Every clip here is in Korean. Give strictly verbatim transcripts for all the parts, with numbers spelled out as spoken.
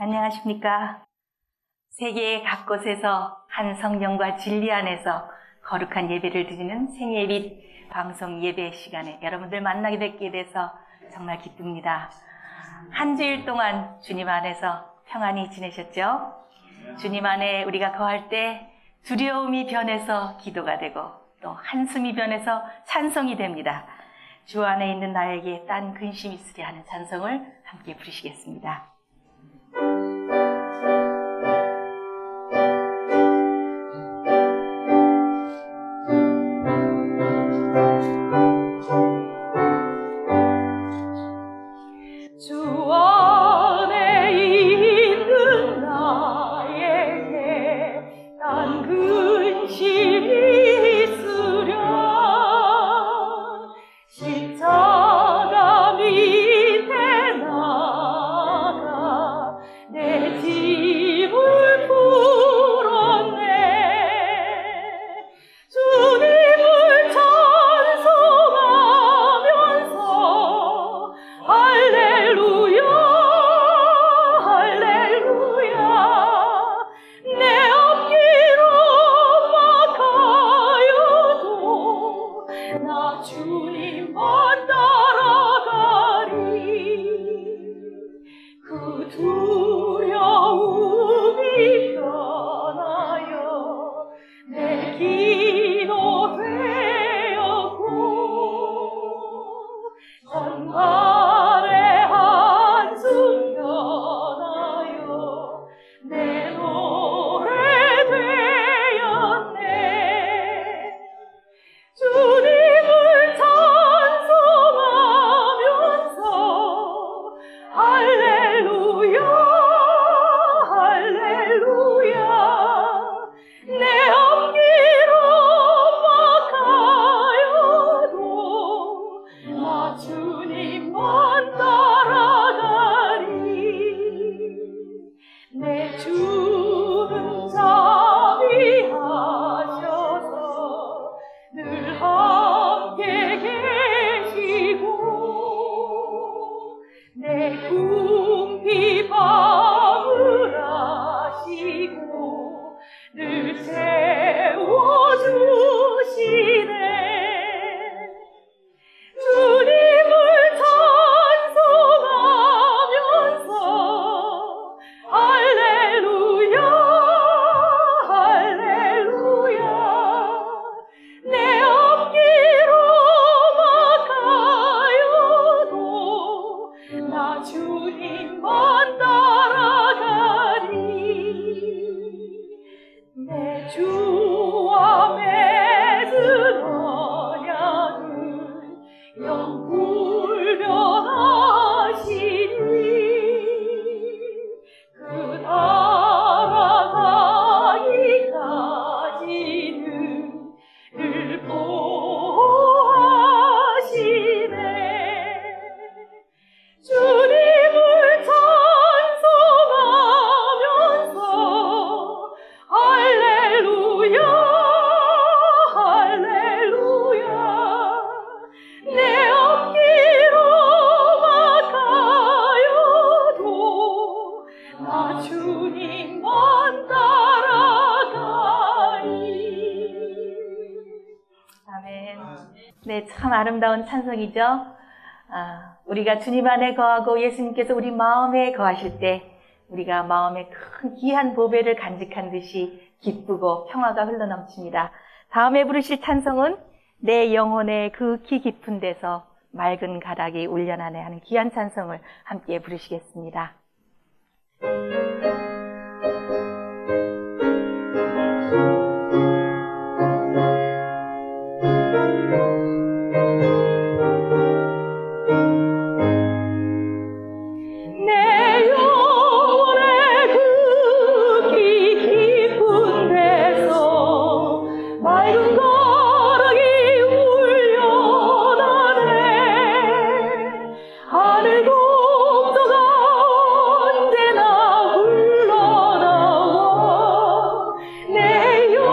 안녕하십니까? 세계 각곳에서 한 성령과 진리 안에서 거룩한 예배를 드리는 생예빛 방송 예배 시간에 여러분들 만나게 뵙게 돼서 정말 기쁩니다. 한 주일 동안 주님 안에서 평안히 지내셨죠? 주님 안에 우리가 거할 때 두려움이 변해서 기도가 되고 또 한숨이 변해서 찬송이 됩니다. 주 안에 있는 나에게 딴 근심 있으랴 하는 찬송을 함께 부르시겠습니다. 네, 참 아름다운 찬송이죠. 아, 우리가 주님 안에 거하고 예수님께서 우리 마음에 거하실 때 우리가 마음에 큰 귀한 보배를 간직한 듯이 기쁘고 평화가 흘러넘칩니다. 다음에 부르실 찬송은 내 영혼의 그 키 깊은 데서 맑은 가락이 울려나네 하는 귀한 찬송을 함께 부르시겠습니다. 언제나 흘러나와 내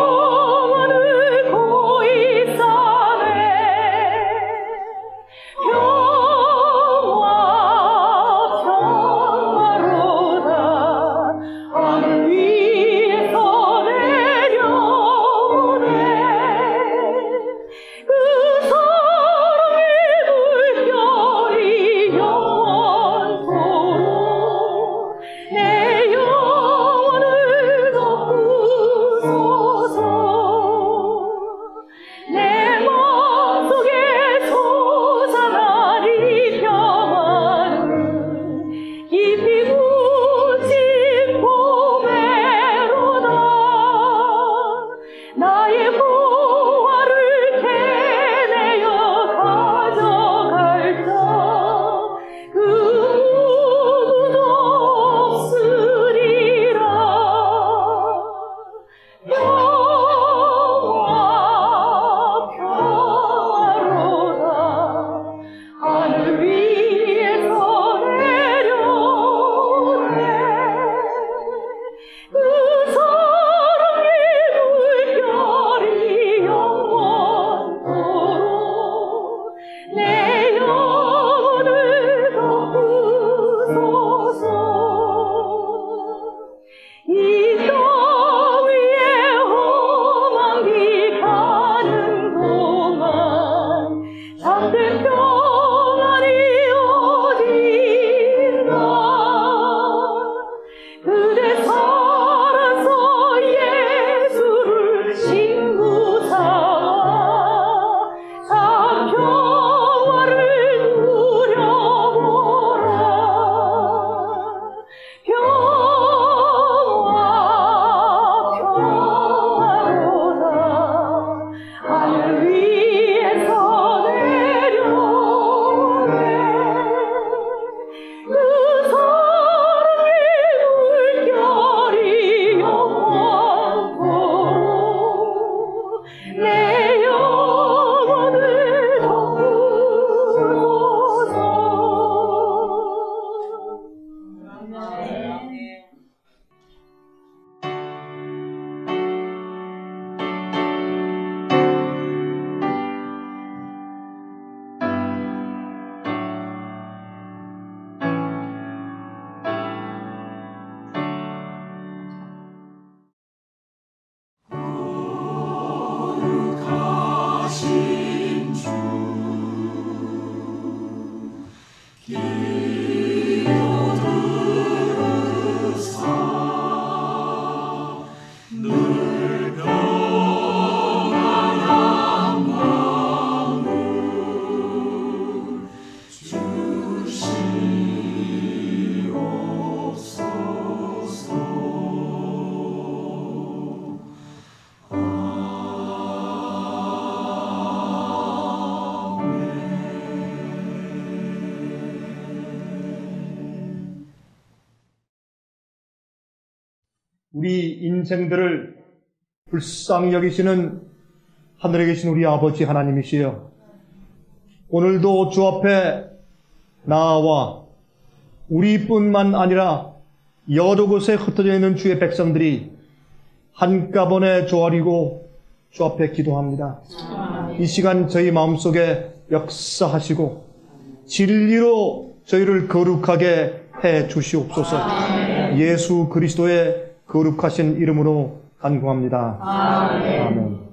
우리 인생들을 불쌍히 여기시는 하늘에 계신 우리 아버지 하나님이시여, 오늘도 주 앞에 나와 우리뿐만 아니라 여러 곳에 흩어져 있는 주의 백성들이 한꺼번에 조아리고 주 앞에 기도합니다. 이 시간 저희 마음속에 역사하시고 진리로 저희를 거룩하게 해 주시옵소서. 예수 그리스도의 거룩하신 이름으로 간구합니다. 아멘. 아멘.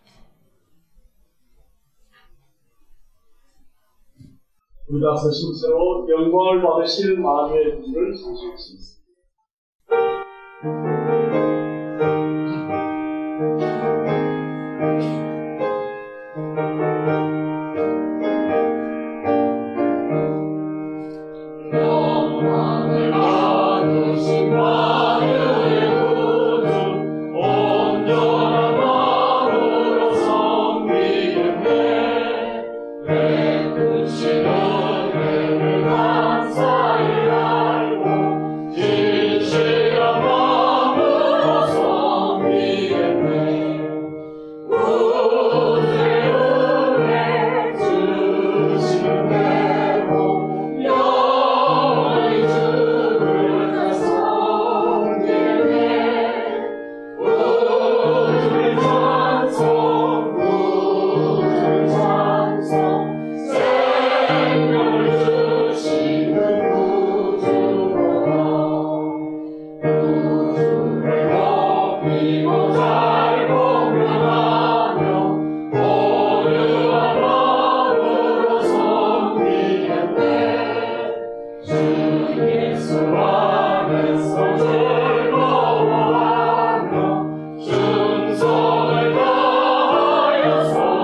우리가 서심새로 영광을 받으실 마음의 분을 상속했습니다. 영광을 받으신 마음의 분을 온전한 마음으로 섬기겠네. 베푸시는 은혜를 감사히 알고 진실한 마음으로 섬기겠네. 구주의 은혜 주신 대로 영원히 주를 다 섬기겠네. 구주의 찬송 구주의 찬송 생명을 주시는 구주로다. 구주를 높이고 잘 공경하며 오류한 마음으로 섬기겠네. 주 예수 안에서 즐거워하며 충성을 다하여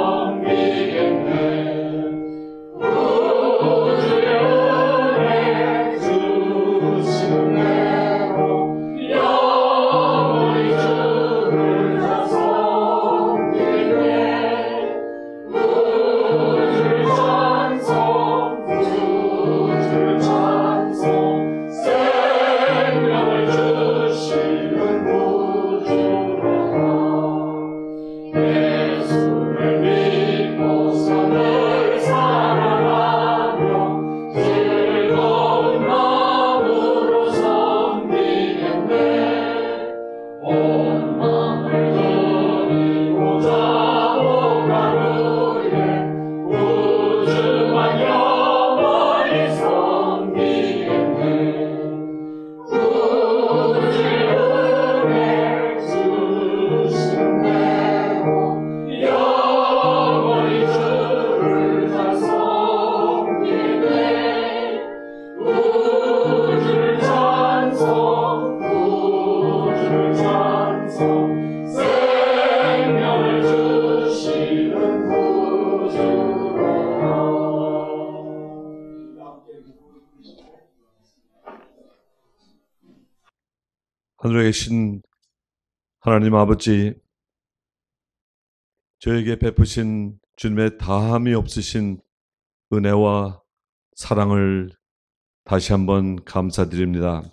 섬기겠네. 구주의 은혜 주신 대로 영원히 주를 다 섬기네. 구주의 찬송 구주의 찬송 생명을 주시는 구주로다. 예수를 믿고 선을 사랑하며 즐거운 마음으로 섬기겠네. 온 마음을 드리고 자복한 후에 우주만 영원히 섬기겠네. 구주의 은혜 주신 대로 영원히 주를 다 섬기네. 구주의 찬송 구주의 찬송 생명을 주시는 구주로다. 하늘에 계신 하나님 아버지, 저에게 베푸신 주님의 다함이 없으신 은혜와 사랑을 다시 한번 감사드립니다.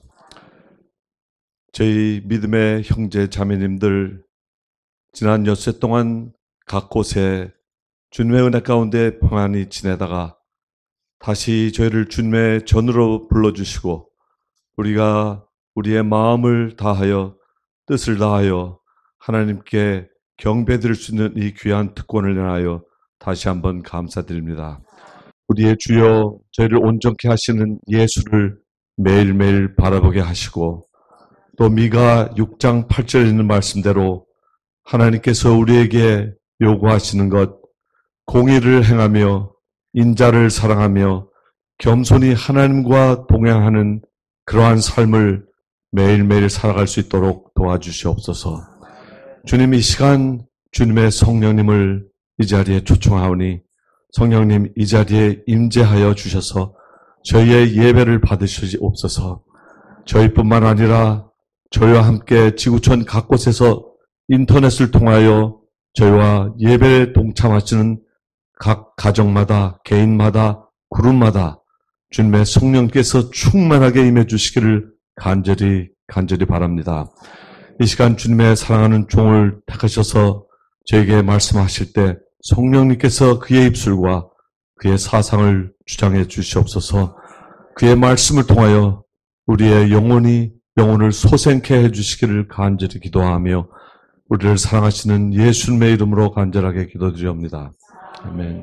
저희 믿음의 형제 자매님들, 지난 엿새 동안 각 곳에 주님의 은혜 가운데 평안히 지내다가 다시 저희를 주님의 전으로 불러주시고 우리가 우리의 마음을 다하여 뜻을 다하여 하나님께 경배드릴 수 있는 이 귀한 특권을 인하여 다시 한번 감사드립니다. 우리의 주여, 저희를 온전케 하시는 예수를 매일매일 바라보게 하시고 또 미가 육 장 팔 절에 있는 말씀대로 하나님께서 우리에게 요구하시는 것, 공의를 행하며 인자를 사랑하며 겸손히 하나님과 동행하는 그러한 삶을 매일매일 살아갈 수 있도록 도와주시옵소서. 주님, 이 시간 주님의 성령님을 이 자리에 초청하오니 성령님 이 자리에 임재하여 주셔서 저희의 예배를 받으시옵소서. 저희뿐만 아니라 저희와 함께 지구촌 각 곳에서 인터넷을 통하여 저희와 예배에 동참하시는 각 가정마다, 개인마다, 그룹마다 주님의 성령께서 충만하게 임해 주시기를 간절히 간절히 바랍니다. 이 시간 주님의 사랑하는 종을 택하셔서 저에게 말씀하실 때 성령님께서 그의 입술과 그의 사상을 주장해 주시옵소서. 그의 말씀을 통하여 우리의 영혼이 영혼을 소생케 해주시기를 간절히 기도하며 우리를 사랑하시는 예수님의 이름으로 간절하게 기도드리옵니다. 아멘.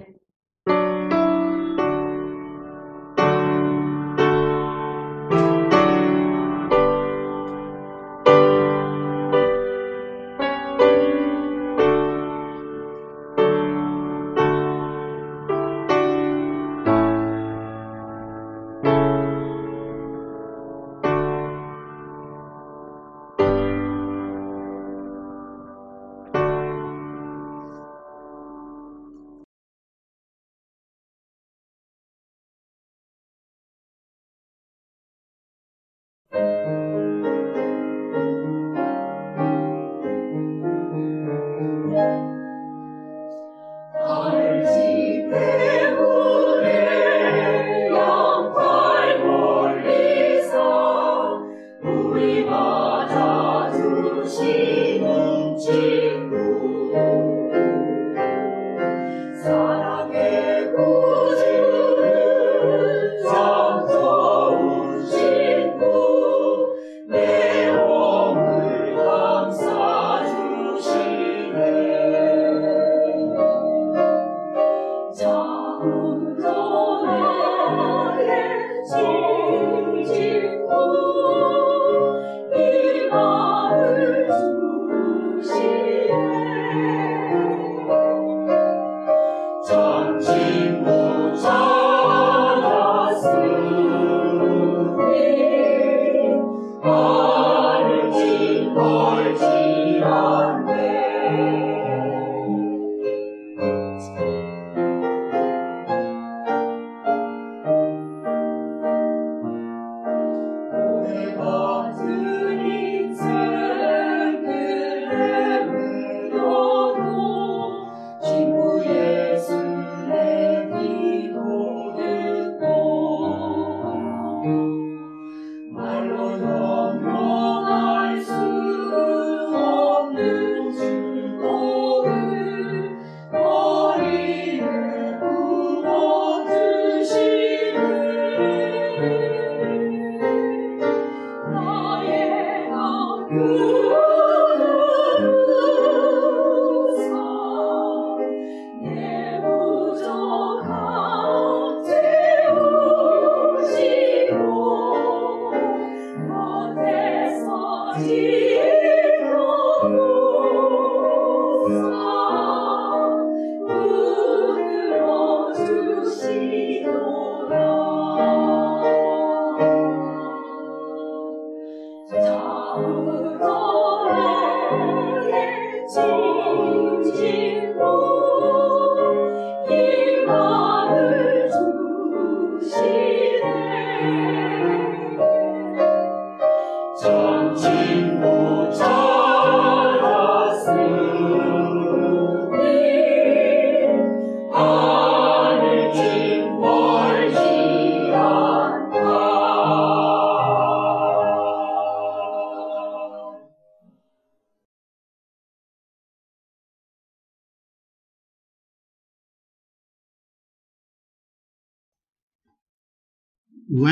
왜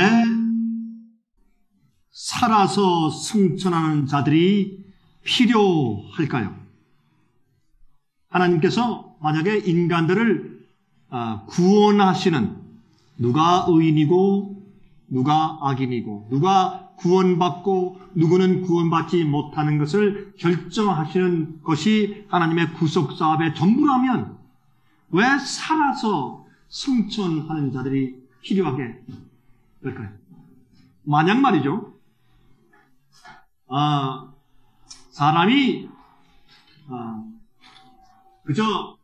살아서 승천하는 자들이 필요할까요? 하나님께서 만약에 인간들을 구원하시는, 누가 의인이고 누가 악인이고 누가 구원받고 누구는 구원받지 못하는 것을 결정하시는 것이 하나님의 구속사업의 전부라면 왜 살아서 승천하는 자들이 필요하게 될까요? 만약 말이죠. 아, 사람이 아, 그저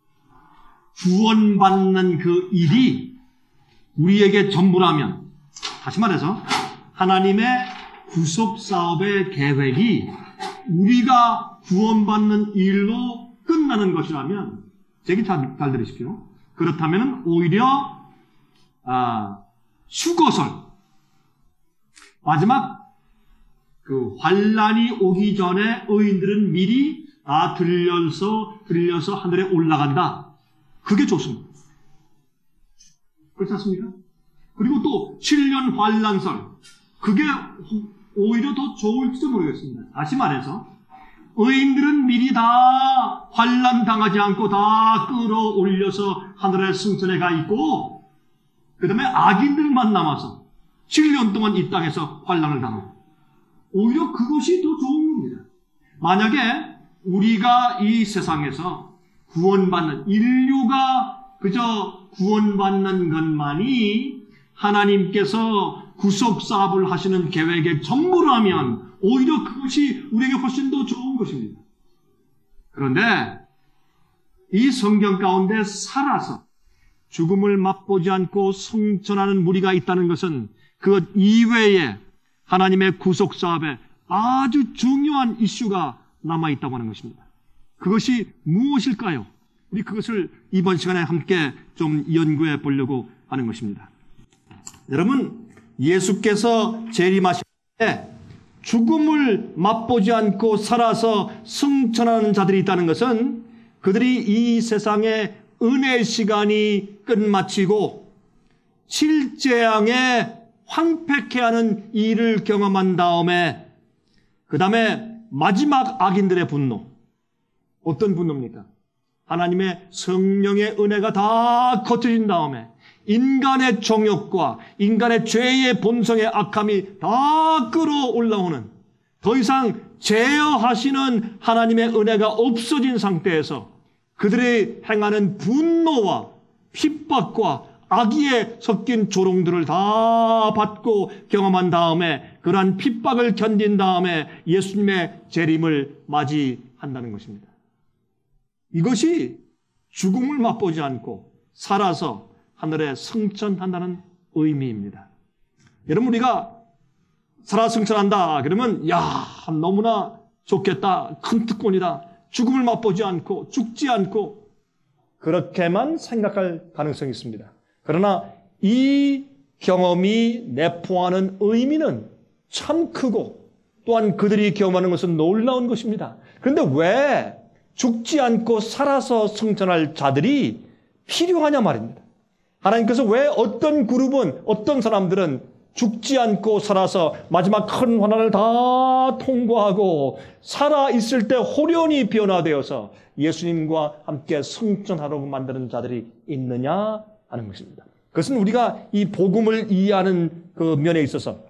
구원받는 그 일이 우리에게 전부라면, 다시 말해서 하나님의 구속 사업의 계획이 우리가 구원받는 일로 끝나는 것이라면, 제 얘기 잘, 잘 들으십시오. 그렇다면 오히려 아, 수고설, 마지막 그 환란이 오기 전에 의인들은 미리 다 들려서 들려서 하늘에 올라간다. 그게 좋습니다. 그렇지 않습니까? 그리고 또 칠 년 환란설, 그게 오히려 더 좋을지도 모르겠습니다. 다시 말해서 의인들은 미리 다 환란 당하지 않고 다 끌어올려서 하늘의 승천에 가 있고, 그 다음에 악인들만 남아서 칠 년 동안 이 땅에서 환란을 당하고, 오히려 그것이 더 좋은 겁니다. 만약에 우리가 이 세상에서 구원받는, 인류가 그저 구원받는 것만이 하나님께서 구속 사업을 하시는 계획의 전부라면 오히려 그것이 우리에게 훨씬 더 좋은 것입니다. 그런데 이 성경 가운데 살아서 죽음을 맛보지 않고 성천하는 무리가 있다는 것은 그 이외에 하나님의 구속 사업에 아주 중요한 이슈가 남아있다고 하는 것입니다. 그것이 무엇일까요? 우리 그것을 이번 시간에 함께 좀 연구해 보려고 하는 것입니다. 여러분, 예수께서 재림하실 때 죽음을 맛보지 않고 살아서 승천하는 자들이 있다는 것은 그들이 이 세상의 은혜 시간이 끝마치고 칠재앙에 황폐케 하는 일을 경험한 다음에, 그 다음에 마지막 악인들의 분노. 어떤 분노입니까? 하나님의 성령의 은혜가 다 거쳐진 다음에 인간의 정욕과 인간의 죄의 본성의 악함이 다 끌어올라오는, 더 이상 제어하시는 하나님의 은혜가 없어진 상태에서 그들이 행하는 분노와 핍박과 악의에 섞인 조롱들을 다 받고 경험한 다음에, 그러한 핍박을 견딘 다음에 예수님의 재림을 맞이한다는 것입니다. 이것이 죽음을 맛보지 않고 살아서 하늘에 승천한다는 의미입니다. 여러분, 우리가 살아 승천한다 그러면 야, 너무나 좋겠다, 큰 특권이다, 죽음을 맛보지 않고 죽지 않고, 그렇게만 생각할 가능성이 있습니다. 그러나 이 경험이 내포하는 의미는 참 크고, 또한 그들이 경험하는 것은 놀라운 것입니다. 그런데 왜 죽지 않고 살아서 승천할 자들이 필요하냐 말입니다. 하나님께서 왜 어떤 그룹은, 어떤 사람들은 죽지 않고 살아서 마지막 큰 환난을 다 통과하고 살아있을 때 호련히 변화되어서 예수님과 함께 승천하라고 만드는 자들이 있느냐 하는 것입니다. 그것은 우리가 이 복음을 이해하는 그 면에 있어서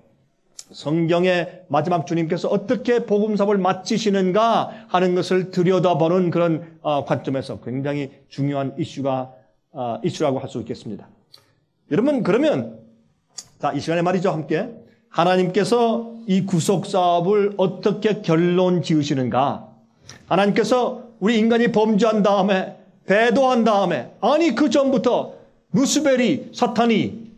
성경의 마지막 주님께서 어떻게 복음 사업을 마치시는가 하는 것을 들여다보는 그런 관점에서 굉장히 중요한 이슈가 이슈라고 할 수 있겠습니다. 여러분, 그러면 자, 이 시간에 말이죠, 함께 하나님께서 이 구속 사업을 어떻게 결론 지으시는가? 하나님께서 우리 인간이 범죄한 다음에, 배도한 다음에, 아니 그 전부터 루스벨이, 사탄이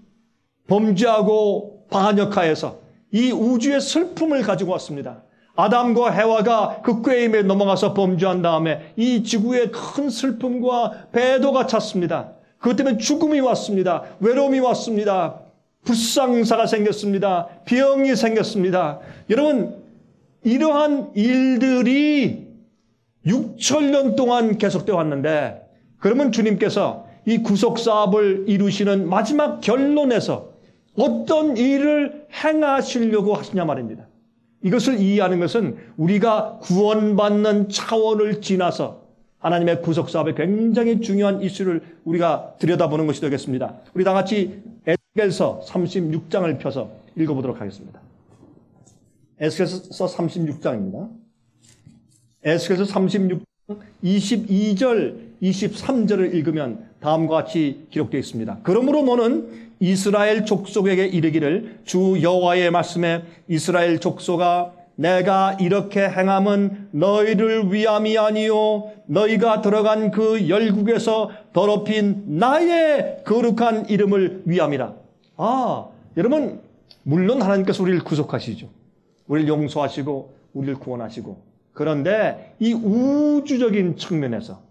범죄하고 반역하여서 이 우주의 슬픔을 가지고 왔습니다. 아담과 해와가 그 꾀임에 넘어가서 범죄한 다음에 이 지구에 큰 슬픔과 배도가 찼습니다. 그것 때문에 죽음이 왔습니다. 외로움이 왔습니다. 불상사가 생겼습니다. 병이 생겼습니다. 여러분, 이러한 일들이 육천 년 동안 계속되어 왔는데, 그러면 주님께서 이 구속 사업을 이루시는 마지막 결론에서 어떤 일을 행하시려고 하시냐 말입니다. 이것을 이해하는 것은 우리가 구원받는 차원을 지나서 하나님의 구속 사업에 굉장히 중요한 이슈를 우리가 들여다보는 것이 되겠습니다. 우리 다 같이 에스겔서 삼십육 장을 펴서 읽어보도록 하겠습니다. 에스겔서 삼십육 장입니다. 에스겔서 삼십육 장 이십이 절, 이십삼 절을 읽으면 다음과 같이 기록되어 있습니다. 그러므로 너는 이스라엘 족속에게 이르기를 주 여호와의 말씀에 이스라엘 족속아 내가 이렇게 행함은 너희를 위함이 아니요 너희가 들어간 그 열국에서 더럽힌 나의 거룩한 이름을 위함이라. 아, 여러분 물론 하나님께서 우리를 구속하시죠. 우리를 용서하시고 우리를 구원하시고. 그런데 이 우주적인 측면에서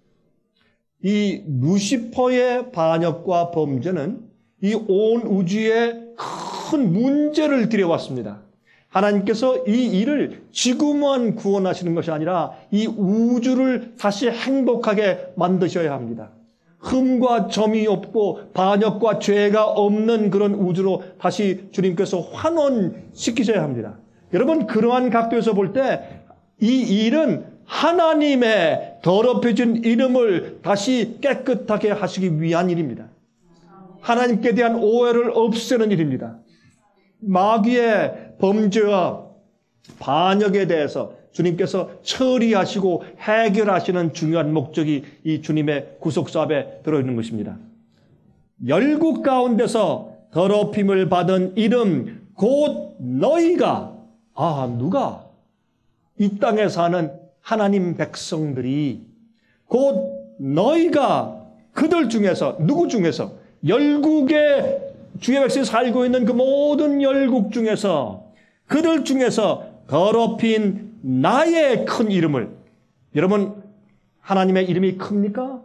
이 루시퍼의 반역과 범죄는 이 온 우주에 큰 문제를 들여왔습니다. 하나님께서 이 일을 지구만 구원하시는 것이 아니라 이 우주를 다시 행복하게 만드셔야 합니다. 흠과 점이 없고 반역과 죄가 없는 그런 우주로 다시 주님께서 환원시키셔야 합니다. 여러분 그러한 각도에서 볼 때 이 일은 하나님의 더럽혀진 이름을 다시 깨끗하게 하시기 위한 일입니다. 하나님께 대한 오해를 없애는 일입니다. 마귀의 범죄와 반역에 대해서 주님께서 처리하시고 해결하시는 중요한 목적이 이 주님의 구속사업에 들어있는 것입니다. 열국 가운데서 더럽힘을 받은 이름 곧 너희가, 아 누가? 이 땅에 사는 하나님 백성들이 곧 너희가 그들 중에서 누구 중에서 열국의 주의 백성이 살고 있는 그 모든 열국 중에서 그들 중에서 더럽힌 나의 큰 이름을, 여러분 하나님의 이름이 큽니까?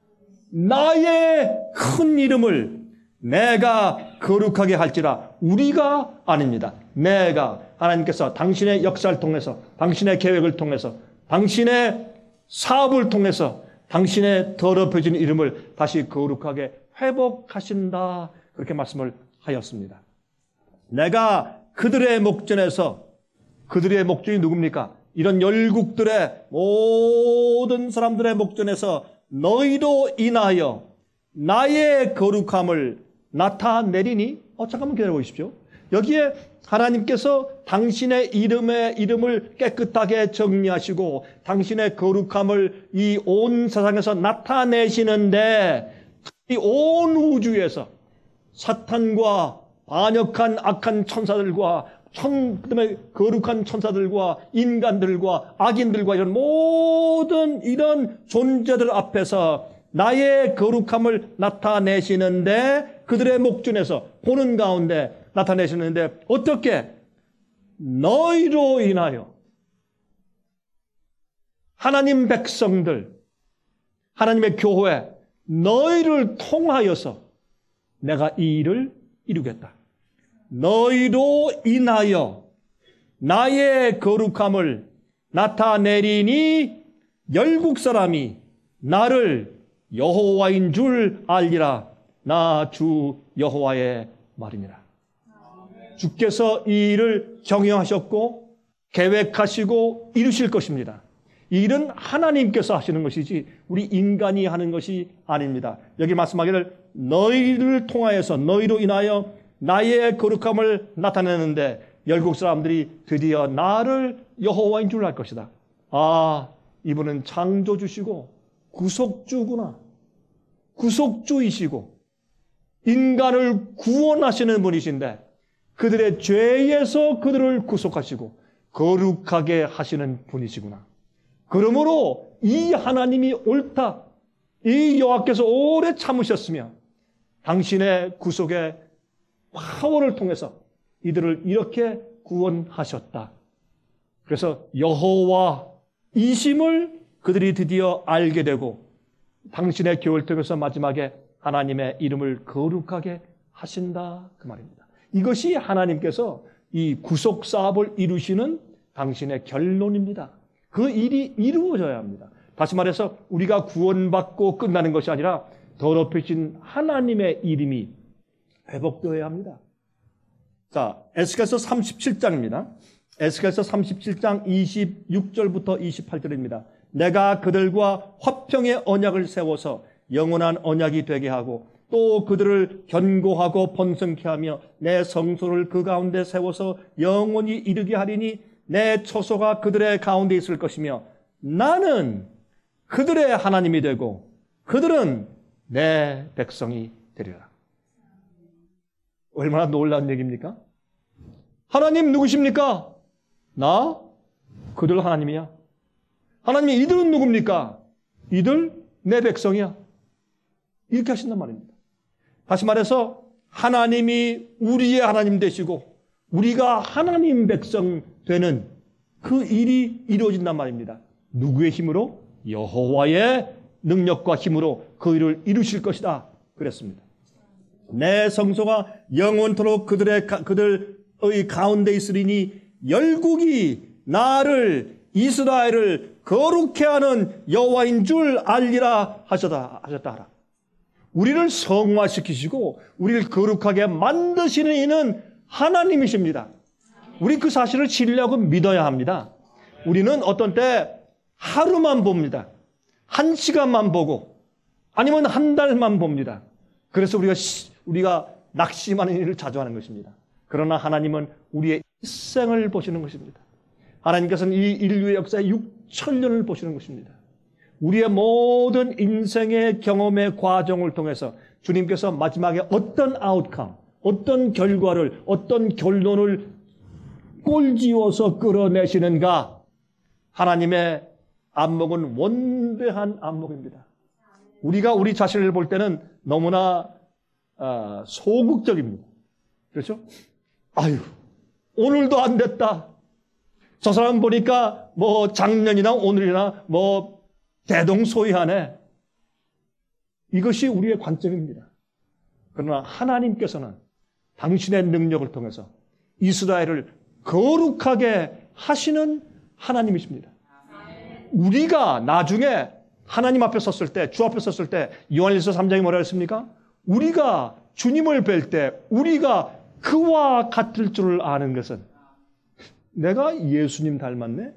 나의 큰 이름을 내가 거룩하게 할지라. 우리가 아닙니다. 내가, 하나님께서 당신의 역사를 통해서, 당신의 계획을 통해서, 당신의 사업을 통해서 당신의 더럽혀진 이름을 다시 거룩하게 회복하신다. 그렇게 말씀을 하였습니다. 내가 그들의 목전에서, 그들의 목전이 누굽니까? 이런 열국들의 모든 사람들의 목전에서 너희로 인하여 나의 거룩함을 나타내리니. 어, 잠깐만 기다려 보십시오. 여기에 하나님께서 당신의 이름의 이름을 깨끗하게 정리하시고 당신의 거룩함을 이 온 세상에서 나타내시는데 이 온 우주에서 사탄과 반역한 악한 천사들과 천, 그다음에 거룩한 천사들과 인간들과 악인들과 이런 모든 이런 존재들 앞에서 나의 거룩함을 나타내시는데 그들의 목전에서 보는 가운데 나타내시는데 어떻게? 너희로 인하여 하나님 백성들, 하나님의 교회, 너희를 통하여서 내가 이 일을 이루겠다. 너희로 인하여 나의 거룩함을 나타내리니 열국 사람이 나를 여호와인 줄 알리라. 나 주 여호와의 말이니라. 주께서 이 일을 경영하셨고 계획하시고 이루실 것입니다. 이 일은 하나님께서 하시는 것이지 우리 인간이 하는 것이 아닙니다. 여기 말씀하기를 너희를 통하여서 너희로 인하여 나의 거룩함을 나타내는데 열국 사람들이 드디어 나를 여호와인 줄 알 것이다. 아, 이분은 창조주시고 구속주구나. 구속주이시고 인간을 구원하시는 분이신데 그들의 죄에서 그들을 구속하시고 거룩하게 하시는 분이시구나. 그러므로 이 하나님이 옳다. 이 여호와께서 오래 참으셨으며 당신의 구속의 파워를 통해서 이들을 이렇게 구원하셨다. 그래서 여호와이심을 그들이 드디어 알게 되고 당신의 교회를 통해서 마지막에 하나님의 이름을 거룩하게 하신다. 그 말입니다. 이것이 하나님께서 이 구속 사업을 이루시는 당신의 결론입니다. 그 일이 이루어져야 합니다. 다시 말해서 우리가 구원받고 끝나는 것이 아니라 더럽혀진 하나님의 이름이 회복되어야 합니다. 자, 에스겔서 삼십칠 장입니다. 에스겔서 삼십칠 장 이십육 절부터 이십팔 절입니다. 내가 그들과 화평의 언약을 세워서 영원한 언약이 되게 하고 또 그들을 견고하고 번성케 하며 내 성소를 그 가운데 세워서 영원히 이르게 하리니 내 처소가 그들의 가운데 있을 것이며 나는 그들의 하나님이 되고 그들은 내 백성이 되리라. 얼마나 놀라운 얘기입니까? 하나님 누구십니까? 나? 그들 하나님이야. 하나님이 이들은 누굽니까? 이들 내 백성이야. 이렇게 하신단 말입니다. 다시 말해서 하나님이 우리의 하나님 되시고 우리가 하나님 백성 되는 그 일이 이루어진단 말입니다. 누구의 힘으로? 여호와의 능력과 힘으로 그 일을 이루실 것이다. 그랬습니다. 내 성소가 영원토록 그들의 그들의 가운데 있으리니 열국이 나를 이스라엘을 거룩해 하는 여호와인 줄 알리라 하셨다 하셨다 하라. 우리를 성화시키시고 우리를 거룩하게 만드시는 이는 하나님이십니다. 우리 그 사실을 신뢰하고 믿어야 합니다. 우리는 어떤 때 하루만 봅니다. 한 시간만 보고 아니면 한 달만 봅니다. 그래서 우리가 우리가 낙심하는 일을 자주 하는 것입니다. 그러나 하나님은 우리의 일생을 보시는 것입니다. 하나님께서는 이 인류의 역사에 육천 년을 보시는 것입니다. 우리의 모든 인생의 경험의 과정을 통해서 주님께서 마지막에 어떤 아웃컴, 어떤 결과를, 어떤 결론을 꼴지어서 끌어내시는가? 하나님의 안목은 원대한 안목입니다. 우리가 우리 자신을 볼 때는 너무나 어, 소극적입니다. 그렇죠? 아유, 오늘도 안 됐다. 저 사람 보니까 뭐 작년이나 오늘이나 뭐 대동소이하네. 이것이 우리의 관점입니다. 그러나 하나님께서는 당신의 능력을 통해서 이스라엘을 거룩하게 하시는 하나님이십니다. 우리가 나중에 하나님 앞에 섰을 때, 주 앞에 섰을 때 요한일서 삼 장이 뭐라 했습니까? 우리가 주님을 뵐 때 우리가 그와 같을 줄을 아는 것은 내가 예수님 닮았네?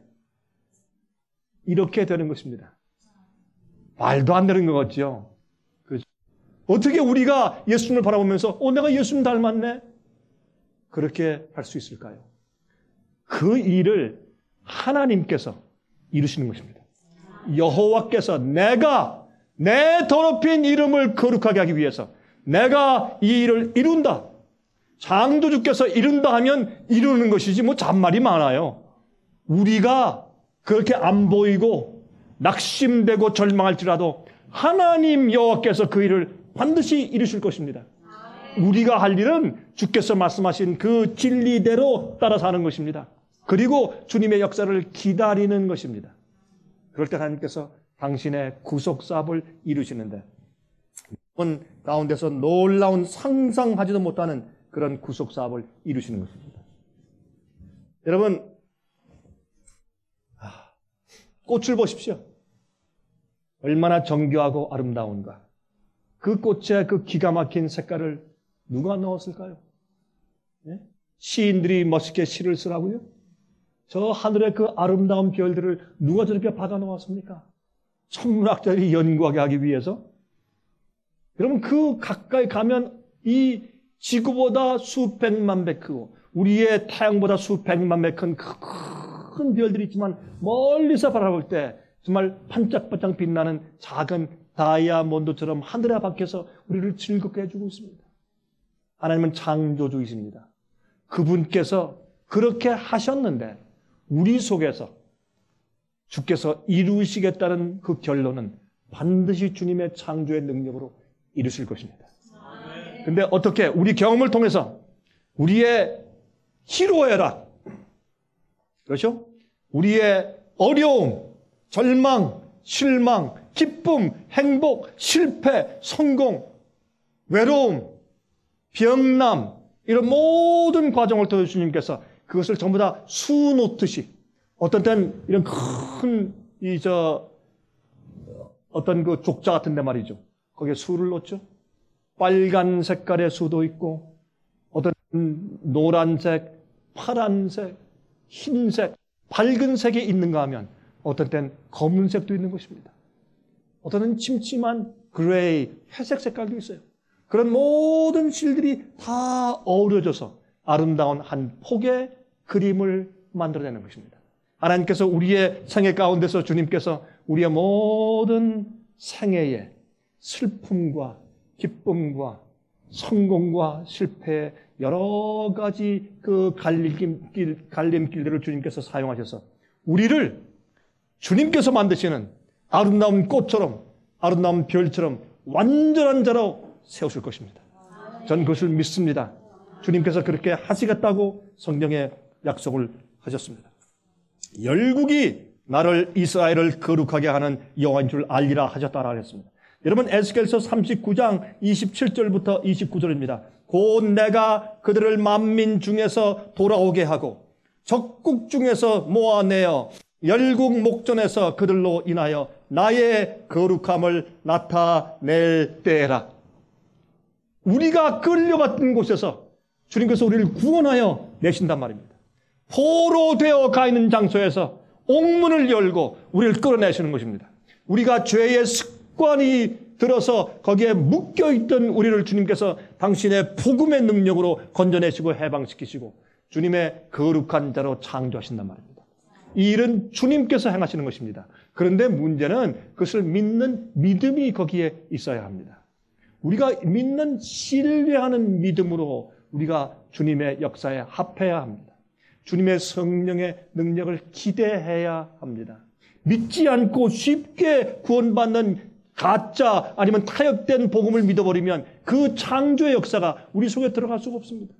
이렇게 되는 것입니다. 말도 안 되는 것 같죠? 그렇죠? 어떻게 우리가 예수님을 바라보면서 어, 내가 예수님 닮았네? 그렇게 할 수 있을까요? 그 일을 하나님께서 이루시는 것입니다. 여호와께서 내가 내 더럽힌 이름을 거룩하게 하기 위해서 내가 이 일을 이룬다. 창조주께서 이룬다 하면 이루는 것이지 뭐 잔말이 많아요. 우리가 그렇게 안 보이고 낙심되고 절망할지라도 하나님 여호와께서 그 일을 반드시 이루실 것입니다. 우리가 할 일은 주께서 말씀하신 그 진리대로 따라 사는 것입니다. 그리고 주님의 역사를 기다리는 것입니다. 그럴 때 하나님께서 당신의 구속사업을 이루시는데 여러분 가운데서 놀라운 상상하지도 못하는 그런 구속사업을 이루시는 것입니다. 여러분 꽃을 보십시오. 얼마나 정교하고 아름다운가. 그 꽃의 그 기가 막힌 색깔을 누가 넣었을까요? 네? 시인들이 멋있게 시를 쓰라고요? 저 하늘의 그 아름다운 별들을 누가 저렇게 박아 놓았습니까? 천문학자들이 연구하게 하기 위해서? 여러분 그 가까이 가면 이 지구보다 수백만 배 크고 우리의 태양보다 수백만 배 큰 큰 별들이 있지만 멀리서 바라볼 때 정말 반짝반짝 빛나는 작은 다이아몬드처럼 하늘에 박혀서 우리를 즐겁게 해주고 있습니다. 하나님은 창조주이십니다. 그분께서 그렇게 하셨는데 우리 속에서 주께서 이루시겠다는 그 결론은 반드시 주님의 창조의 능력으로 이루실 것입니다. 근데 어떻게 우리 경험을 통해서 우리의 희로애락, 그렇죠? 우리의 어려움, 절망, 실망, 기쁨, 행복, 실패, 성공, 외로움, 병남 이런 모든 과정을 통해 주님께서 그것을 전부 다 수놓듯이 어떤 때는 이런 큰 이 저 어떤 그 족자 같은 데 말이죠. 거기에 수를 놓죠. 빨간 색깔의 수도 있고 어떤 노란색, 파란색, 흰색, 밝은 색이 있는가 하면 어떤 때는 검은색도 있는 것입니다. 어떤 때는 침침한 그레이, 회색 색깔도 있어요. 그런 모든 실들이 다 어우러져서 아름다운 한 폭의 그림을 만들어내는 것입니다. 하나님께서 우리의 생애 가운데서 주님께서 우리의 모든 생애에 슬픔과 기쁨과 성공과 실패 여러 가지 그 갈림길, 갈림길들을 주님께서 사용하셔서 우리를 주님께서 만드시는 아름다운 꽃처럼 아름다운 별처럼 완전한 자로 세우실 것입니다. 저는 그것을 믿습니다. 주님께서 그렇게 하시겠다고 성경에 약속을 하셨습니다. 열국이 나를 이스라엘을 거룩하게 하는 여호와인 줄 알리라 하셨다라고 했습니다. 여러분 에스겔서 삼십구 장 이십칠 절부터 이십구 절입니다. 곧 내가 그들을 만민 중에서 돌아오게 하고 적국 중에서 모아내어 열국 목전에서 그들로 인하여 나의 거룩함을 나타낼 때에라. 우리가 끌려갔던 곳에서 주님께서 우리를 구원하여 내신단 말입니다. 포로 되어 가 있는 장소에서 옥문을 열고 우리를 끌어내시는 것입니다. 우리가 죄의 습관이 들어서 거기에 묶여있던 우리를 주님께서 당신의 복음의 능력으로 건져내시고 해방시키시고 주님의 거룩한 자로 창조하신단 말입니다. 이 일은 주님께서 행하시는 것입니다. 그런데 문제는 그것을 믿는 믿음이 거기에 있어야 합니다. 우리가 믿는 신뢰하는 믿음으로 우리가 주님의 역사에 합해야 합니다. 주님의 성령의 능력을 기대해야 합니다. 믿지 않고 쉽게 구원받는 가짜 아니면 타협된 복음을 믿어버리면 그 창조의 역사가 우리 속에 들어갈 수가 없습니다.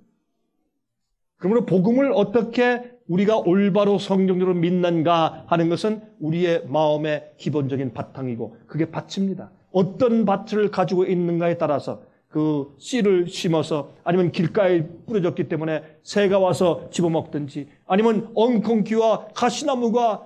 그러므로 복음을 어떻게 우리가 올바로 성경적으로 믿는가 하는 것은 우리의 마음의 기본적인 바탕이고 그게 밭입니다. 어떤 밭을 가지고 있는가에 따라서 그 씨를 심어서 아니면 길가에 뿌려졌기 때문에 새가 와서 집어먹든지 아니면 엉겅퀴와 가시나무가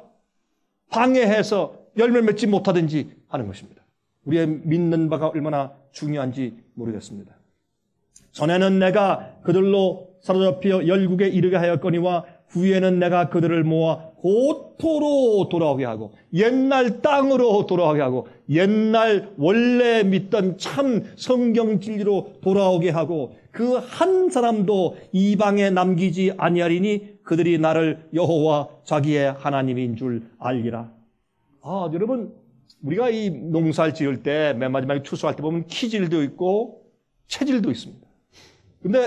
방해해서 열매를 맺지 못하든지 하는 것입니다. 우리의 믿는 바가 얼마나 중요한지 모르겠습니다. 전에는 내가 그들로 사로잡혀 열국에 이르게 하였거니와 후에는 내가 그들을 모아 고토로 돌아오게 하고 옛날 땅으로 돌아오게 하고 옛날 원래 믿던 참 성경 진리로 돌아오게 하고 그 한 사람도 이방에 남기지 아니하리니 그들이 나를 여호와 자기의 하나님인 줄 알리라. 아, 여러분 우리가 이 농사를 지을 때 맨 마지막에 추수할 때 보면 키질도 있고 채질도 있습니다. 근데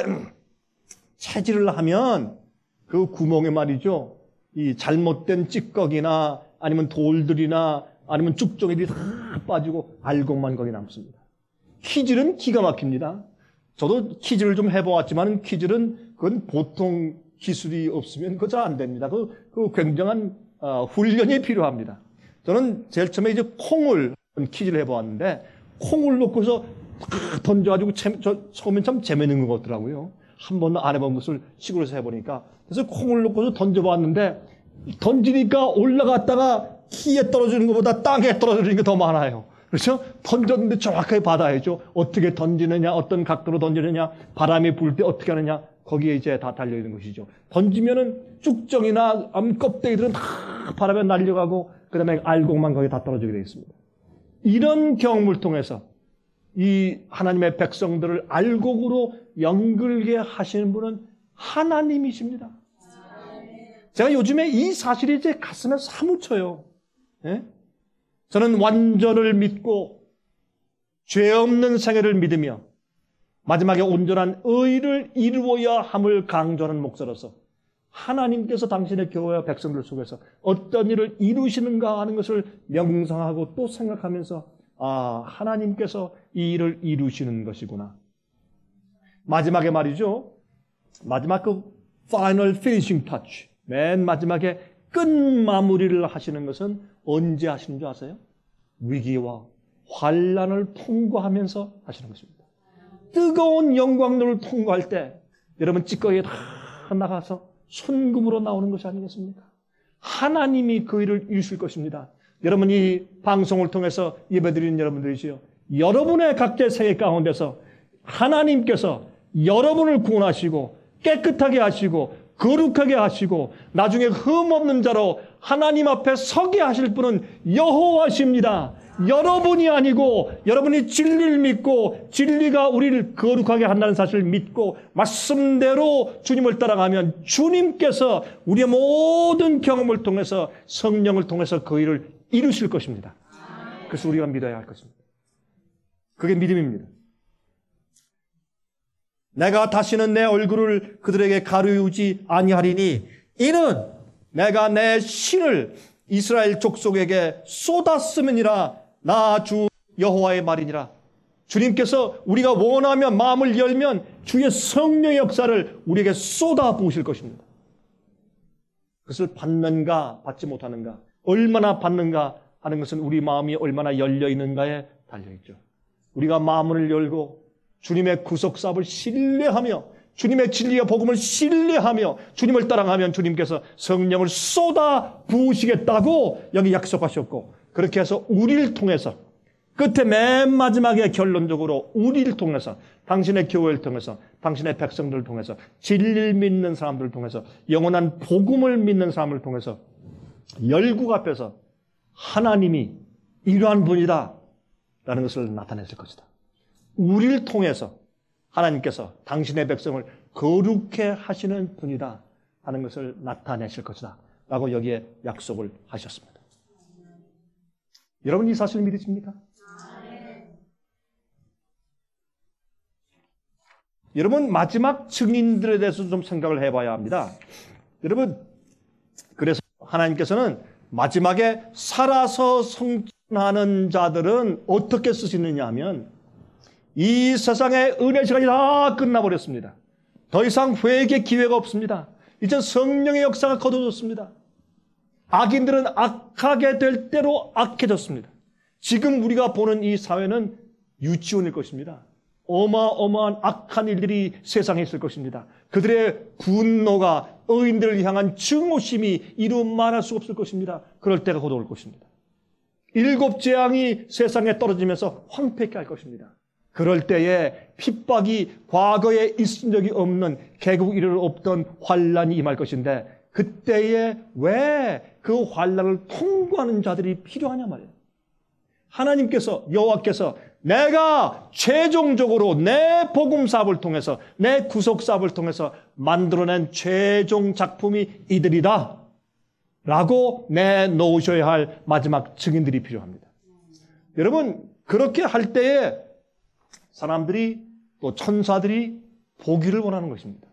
채질을 하면 그 구멍에 말이죠. 이 잘못된 찌꺼기나 아니면 돌들이나 아니면 쭉정이들이 다 빠지고 알곡만 거기 남습니다. 키질은 기가 막힙니다. 저도 키질을 좀 해보았지만 키질은 그건 보통 기술이 없으면 그거 잘 안 됩니다. 그, 그 굉장한 어, 훈련이 필요합니다. 저는 제일 처음에 이제 콩을 키질을 해보았는데 콩을 놓고서 탁 던져가지고 재, 저 처음엔 참 재미있는 것 같더라고요. 한 번도 안 해본 것을 시골에서 해보니까. 그래서 콩을 놓고서 던져봤는데 던지니까 올라갔다가 키에 떨어지는 것보다 땅에 떨어지는 게 더 많아요. 그렇죠? 던졌는데 정확하게 받아야죠. 어떻게 던지느냐, 어떤 각도로 던지느냐, 바람이 불 때 어떻게 하느냐, 거기에 이제 다 달려있는 것이죠. 던지면은 쭉정이나 암 껍데기들은 다 바람에 날려가고 그 다음에 알곡만 거기에 다 떨어지게 되어 있습니다. 이런 경험을 통해서 이 하나님의 백성들을 알곡으로 연결게 하시는 분은 하나님이십니다. 제가 요즘에 이 사실이 제 가슴에 사무쳐요. 예? 저는 완전을 믿고 죄 없는 생애를 믿으며 마지막에 온전한 의를 이루어야 함을 강조하는 목사로서 하나님께서 당신의 교회와 백성들 속에서 어떤 일을 이루시는가 하는 것을 명상하고 또 생각하면서 아, 하나님께서 이 일을 이루시는 것이구나. 마지막에 말이죠. 마지막 그 final finishing touch. 맨 마지막에 끝마무리를 하시는 것은 언제 하시는 줄 아세요? 위기와 환난을 통과하면서 하시는 것입니다. 뜨거운 영광로를 통과할 때 여러분 찌꺼기에 다 나가서 순금으로 나오는 것이 아니겠습니까? 하나님이 그 일을 이루실 것입니다. 여러분 이 방송을 통해서 예배드리는 여러분들이지요. 여러분의 각자의 생애 가운데서 하나님께서 여러분을 구원하시고 깨끗하게 하시고 거룩하게 하시고 나중에 흠없는 자로 하나님 앞에 서게 하실 분은 여호와십니다. 여러분이 아니고 여러분이 진리를 믿고 진리가 우리를 거룩하게 한다는 사실을 믿고 말씀대로 주님을 따라가면 주님께서 우리의 모든 경험을 통해서 성령을 통해서 그 일을 이루실 것입니다. 그래서 우리가 믿어야 할 것입니다. 그게 믿음입니다. 내가 다시는 내 얼굴을 그들에게 가리우지 아니하리니 이는 내가 내 신을 이스라엘 족속에게 쏟았음이니라. 나 주 여호와의 말이니라. 주님께서 우리가 원하면 마음을 열면 주의 성령의 역사를 우리에게 쏟아 부으실 것입니다. 그것을 받는가 받지 못하는가, 얼마나 받는가 하는 것은 우리 마음이 얼마나 열려 있는가에 달려있죠. 우리가 마음을 열고 주님의 구속사업을 신뢰하며 주님의 진리와 복음을 신뢰하며 주님을 따라가면 주님께서 성령을 쏟아 부으시겠다고 여기 약속하셨고, 그렇게 해서 우리를 통해서 끝에 맨 마지막에 결론적으로 우리를 통해서, 당신의 교회를 통해서, 당신의 백성들을 통해서, 진리를 믿는 사람들을 통해서, 영원한 복음을 믿는 사람을 통해서 열국 앞에서 하나님이 이러한 분이다 라는 것을 나타냈을 것이다. 우리를 통해서 하나님께서 당신의 백성을 거룩해 하시는 분이다 하는 것을 나타내실 것이다 라고 여기에 약속을 하셨습니다. 여러분, 이 사실을 믿으십니까? 여러분, 마지막 증인들에 대해서 좀 생각을 해봐야 합니다. 여러분, 그래서 하나님께서는 마지막에 살아서 성천하는 자들은 어떻게 쓰시느냐 하면, 이 세상의 은혜 시간이 다 끝나버렸습니다. 더 이상 회개 기회가 없습니다. 이제 성령의 역사가 거둬졌습니다. 악인들은 악하게 될 대로 악해졌습니다. 지금 우리가 보는 이 사회는 유치원일 것입니다. 어마어마한 악한 일들이 세상에 있을 것입니다. 그들의 분노가 의인들을 향한 증오심이 이루 말할 수 없을 것입니다. 그럴 때가 곧 올 것입니다. 일곱 재앙이 세상에 떨어지면서 황폐케 할 것입니다. 그럴 때에 핍박이 과거에 있은 적이 없는, 개국 이래로 없던 환란이 임할 것인데, 그때에 왜 그 환란을 통과하는 자들이 필요하냐 말이에요. 하나님께서, 여호와께서 내가 최종적으로 내 복음 사업을 통해서, 내 구속 사업을 통해서 만들어낸 최종 작품이 이들이다 라고 내놓으셔야 할 마지막 증인들이 필요합니다. 여러분, 그렇게 할 때에 사람들이, 또 천사들이 보기를 원하는 것입니다.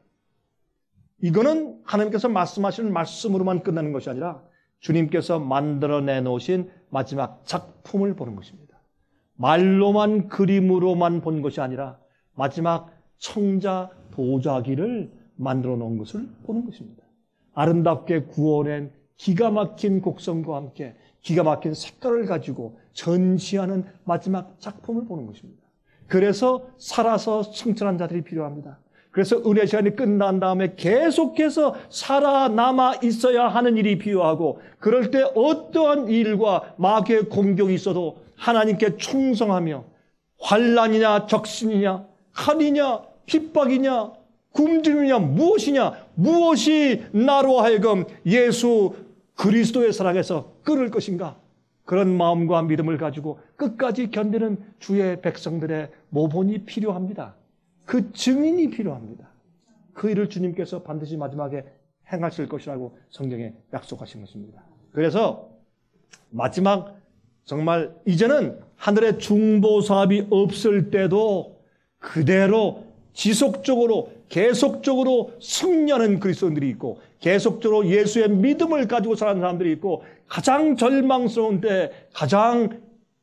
이거는 하나님께서 말씀하시는 말씀으로만 끝나는 것이 아니라 주님께서 만들어내 놓으신 마지막 작품을 보는 것입니다. 말로만, 그림으로만 본 것이 아니라 마지막 청자 도자기를 만들어 놓은 것을 보는 것입니다. 아름답게 구워낸 기가 막힌 곡성과 함께 기가 막힌 색깔을 가지고 전시하는 마지막 작품을 보는 것입니다. 그래서 살아서 승천한 자들이 필요합니다. 그래서 은혜 시간이 끝난 다음에 계속해서 살아남아 있어야 하는 일이 필요하고, 그럴 때 어떠한 일과 마귀의 공격이 있어도 하나님께 충성하며 환난이냐 적신이냐 칼이냐 핍박이냐 굶주림이냐 무엇이냐, 무엇이 나로 하여금 예수 그리스도의 사랑에서 끊을 것인가, 그런 마음과 믿음을 가지고 끝까지 견디는 주의 백성들의 모본이 필요합니다. 그 증인이 필요합니다. 그 일을 주님께서 반드시 마지막에 행하실 것이라고 성경에 약속하신 것입니다. 그래서 마지막, 정말 이제는 하늘의 중보사업이 없을 때도 그대로 지속적으로 계속적으로 승리하는 그리스도인들이 있고, 계속적으로 예수의 믿음을 가지고 사는 사람들이 있고, 가장 절망스러운 때 가장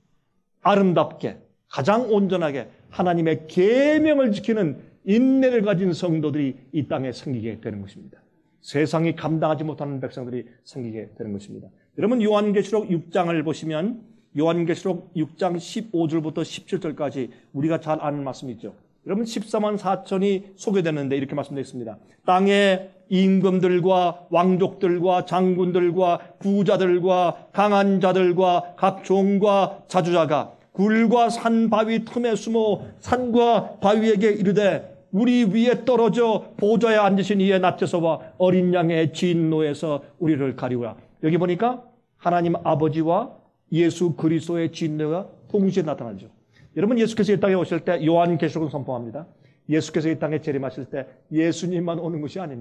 아름답게, 가장 온전하게 하나님의 계명을 지키는 인내를 가진 성도들이 이 땅에 생기게 되는 것입니다. 세상이 감당하지 못하는 백성들이 생기게 되는 것입니다. 여러분, 요한계시록 육 장을 보시면 요한계시록 육 장 십오 절부터 십칠 절까지 우리가 잘 아는 말씀이 있죠. 여러분, 십사만 사천이 소개되는데 이렇게 말씀되어 있습니다. 땅의 임금들과 왕족들과 장군들과 부자들과 강한 자들과 각 종과 자주자가 굴과 산 바위 틈에 숨어 산과 바위에게 이르되, 우리 위에 떨어져 보좌에 앉으신 이의 낯에서와 어린 양의 진노에서 우리를 가리우라. 여기 보니까 하나님 아버지와 예수 그리스도의 진노가 동시에 나타나죠. 여러분, 예수께서 이 땅에 오실 때 요한계시록은 선포합니다. 예수께서 이 땅에 재림하실 때 예수님만 오는 것이 아닙니다.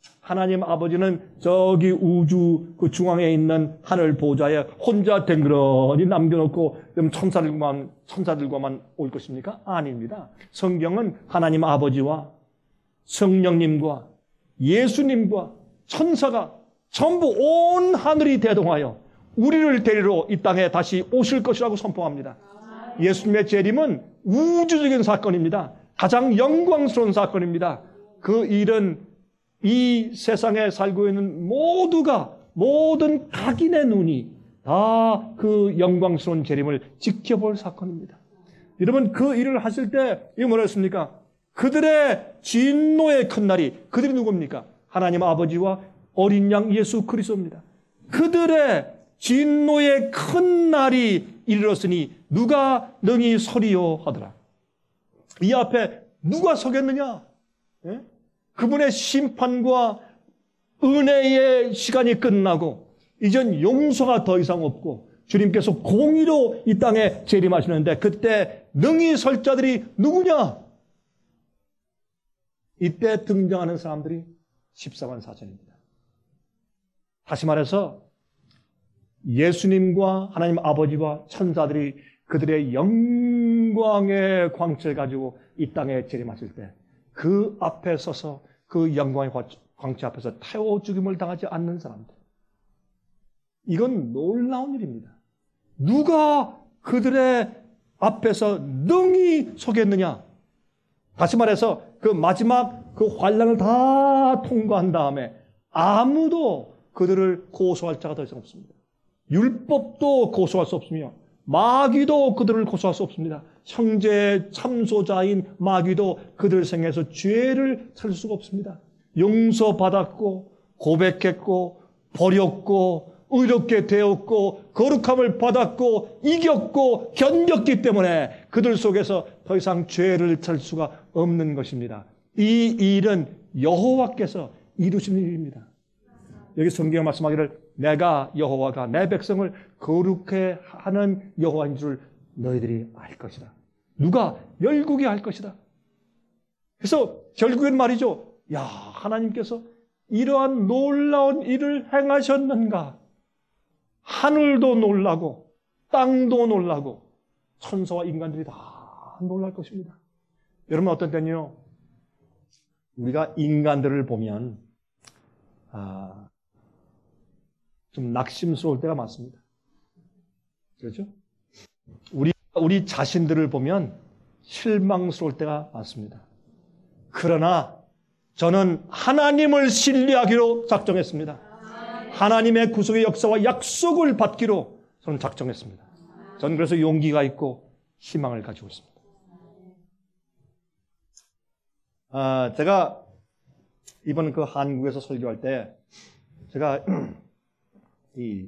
하나님 아버지는 저기 우주 그 중앙에 있는 하늘 보좌에 혼자 댕그러니 남겨놓고 그럼 천사들과만, 천사들과만 올 것입니까? 아닙니다. 성경은 하나님 아버지와 성령님과 예수님과 천사가 전부 온 하늘이 대동하여 우리를 데리러 이 땅에 다시 오실 것이라고 선포합니다. 예수님의 재림은 우주적인 사건입니다. 가장 영광스러운 사건입니다. 그 일은 이 세상에 살고 있는 모두가, 모든 각인의 눈이 다 그 영광스러운 재림을 지켜볼 사건입니다. 여러분, 그 일을 하실 때 이거 뭐라 했습니까? 그들의 진노의 큰 날이, 그들이 누굽니까? 하나님 아버지와 어린 양 예수 그리스도입니다. 그들의 진노의 큰 날이 이르렀으니 누가 능히 서리요 하더라. 이 앞에 누가 서겠느냐? 예? 그분의 심판과 은혜의 시간이 끝나고 이젠 용서가 더 이상 없고 주님께서 공의로 이 땅에 재림하시는데 그때 능히 설 자들이 누구냐? 이때 등장하는 사람들이 십사만 사천입니다. 다시 말해서 예수님과 하나님 아버지와 천사들이 그들의 영광의 광채를 가지고 이 땅에 재림하실 때 그 앞에 서서 그 영광의 광채 앞에서 태워 죽임을 당하지 않는 사람들. 이건 놀라운 일입니다. 누가 그들의 앞에서 능히 서겠느냐? 다시 말해서 그 마지막 그 환란을 다 통과한 다음에 아무도 그들을 고소할 자가 더 이상 없습니다. 율법도 고소할 수 없으며 마귀도 그들을 고소할 수 없습니다. 형제 참소자인 마귀도 그들 생에서 죄를 찾을 수가 없습니다. 용서받았고 고백했고 버렸고 의롭게 되었고 거룩함을 받았고 이겼고 견뎠기 때문에 그들 속에서 더 이상 죄를 찾을 수가 없는 것입니다. 이 일은 여호와께서 이루신 일입니다. 여기 성경에 말씀하기를 내가 여호와가 내 백성을 거룩해 하는 여호와인 줄 너희들이 알 것이다. 누가? 열국이 알 것이다. 그래서 결국엔 말이죠. 야, 하나님께서 이러한 놀라운 일을 행하셨는가? 하늘도 놀라고 땅도 놀라고 천사와 인간들이 다 놀랄 것입니다. 여러분 어떤 때는요. 우리가 인간들을 보면 아, 좀 낙심스러울 때가 많습니다. 그렇죠? 우리, 우리 자신들을 보면 실망스러울 때가 많습니다. 그러나 저는 하나님을 신뢰하기로 작정했습니다. 하나님의 구속의 역사와 약속을 받기로 저는 작정했습니다. 저는 그래서 용기가 있고 희망을 가지고 있습니다. 아, 제가 이번 그 한국에서 설교할 때 제가 이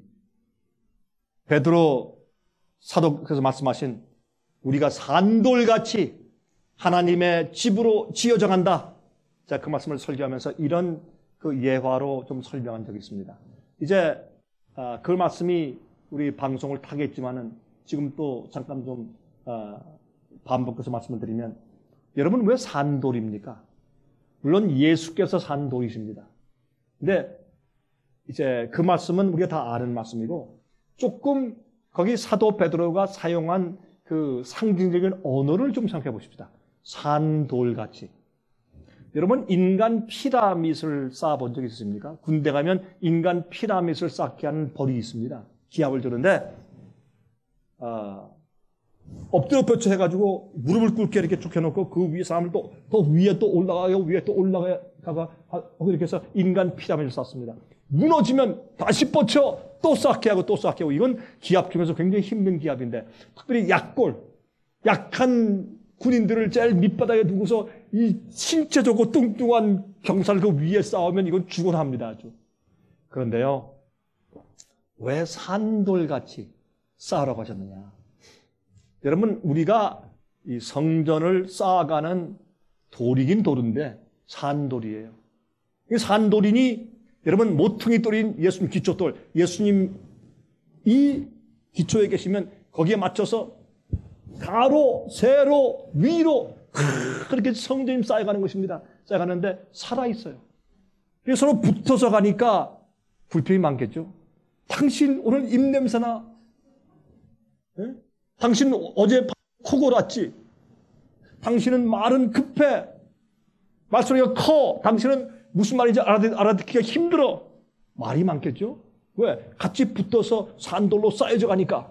베드로 사도께서 말씀하신 우리가 산돌같이 하나님의 집으로 지어져 간다. 제가 그 말씀을 설교하면서 이런 그 예화로 좀 설명한 적이 있습니다. 이제 아, 그 말씀이 우리 방송을 타겠지만은 지금 또 잠깐 좀 아, 반복해서 말씀을 드리면 여러분 왜 산돌입니까? 물론 예수께서 산돌이십니다. 근데 이제 그 말씀은 우리가 다 아는 말씀이고 조금 거기 사도 베드로가 사용한 그 상징적인 언어를 좀 생각해 보십시다. 산돌같이. 여러분 인간 피라밋을 쌓아본 적 있으십니까? 군대 가면 인간 피라밋을 쌓게 하는 벌이 있습니다. 기합을 주는데 아, 엎드려 뻗쳐 해가지고 무릎을 꿇게 이렇게 쭉 해놓고 그 위에 사람을 또, 또 위에 또 올라가요. 위에 또 올라가다가 이렇게 해서 인간 피라밋을 쌓습니다. 무너지면 다시 뻗쳐 또 쌓게 하고 또 쌓게 하고 이건 기합 중에서 굉장히 힘든 기합인데 특별히 약골, 약한 군인들을 제일 밑바닥에 두고서 이 신체 좋고 뚱뚱한 경사를 그 위에 쌓으면 이건 죽어납니다. 아주. 그런데요. 왜 산돌같이 쌓으라고 하셨느냐. 여러분 우리가 이 성전을 쌓아가는 돌이긴 돌인데 산돌이에요. 이 산돌이니 여러분 모퉁이 돌인 예수님 기초돌, 예수님 이 기초에 계시면 거기에 맞춰서 가로, 세로, 위로 그렇게 성전이 쌓여가는 것입니다. 쌓여가는데 살아있어요. 서로 붙어서 가니까 불평이 많겠죠. 당신 오늘 입냄새나? 예? 당신 어제 코 골았지? 당신은 말은 급해. 말소리가 커. 당신은 무슨 말인지 알아듣, 알아듣기가 힘들어. 말이 많겠죠? 왜? 같이 붙어서 산돌로 쌓여져 가니까.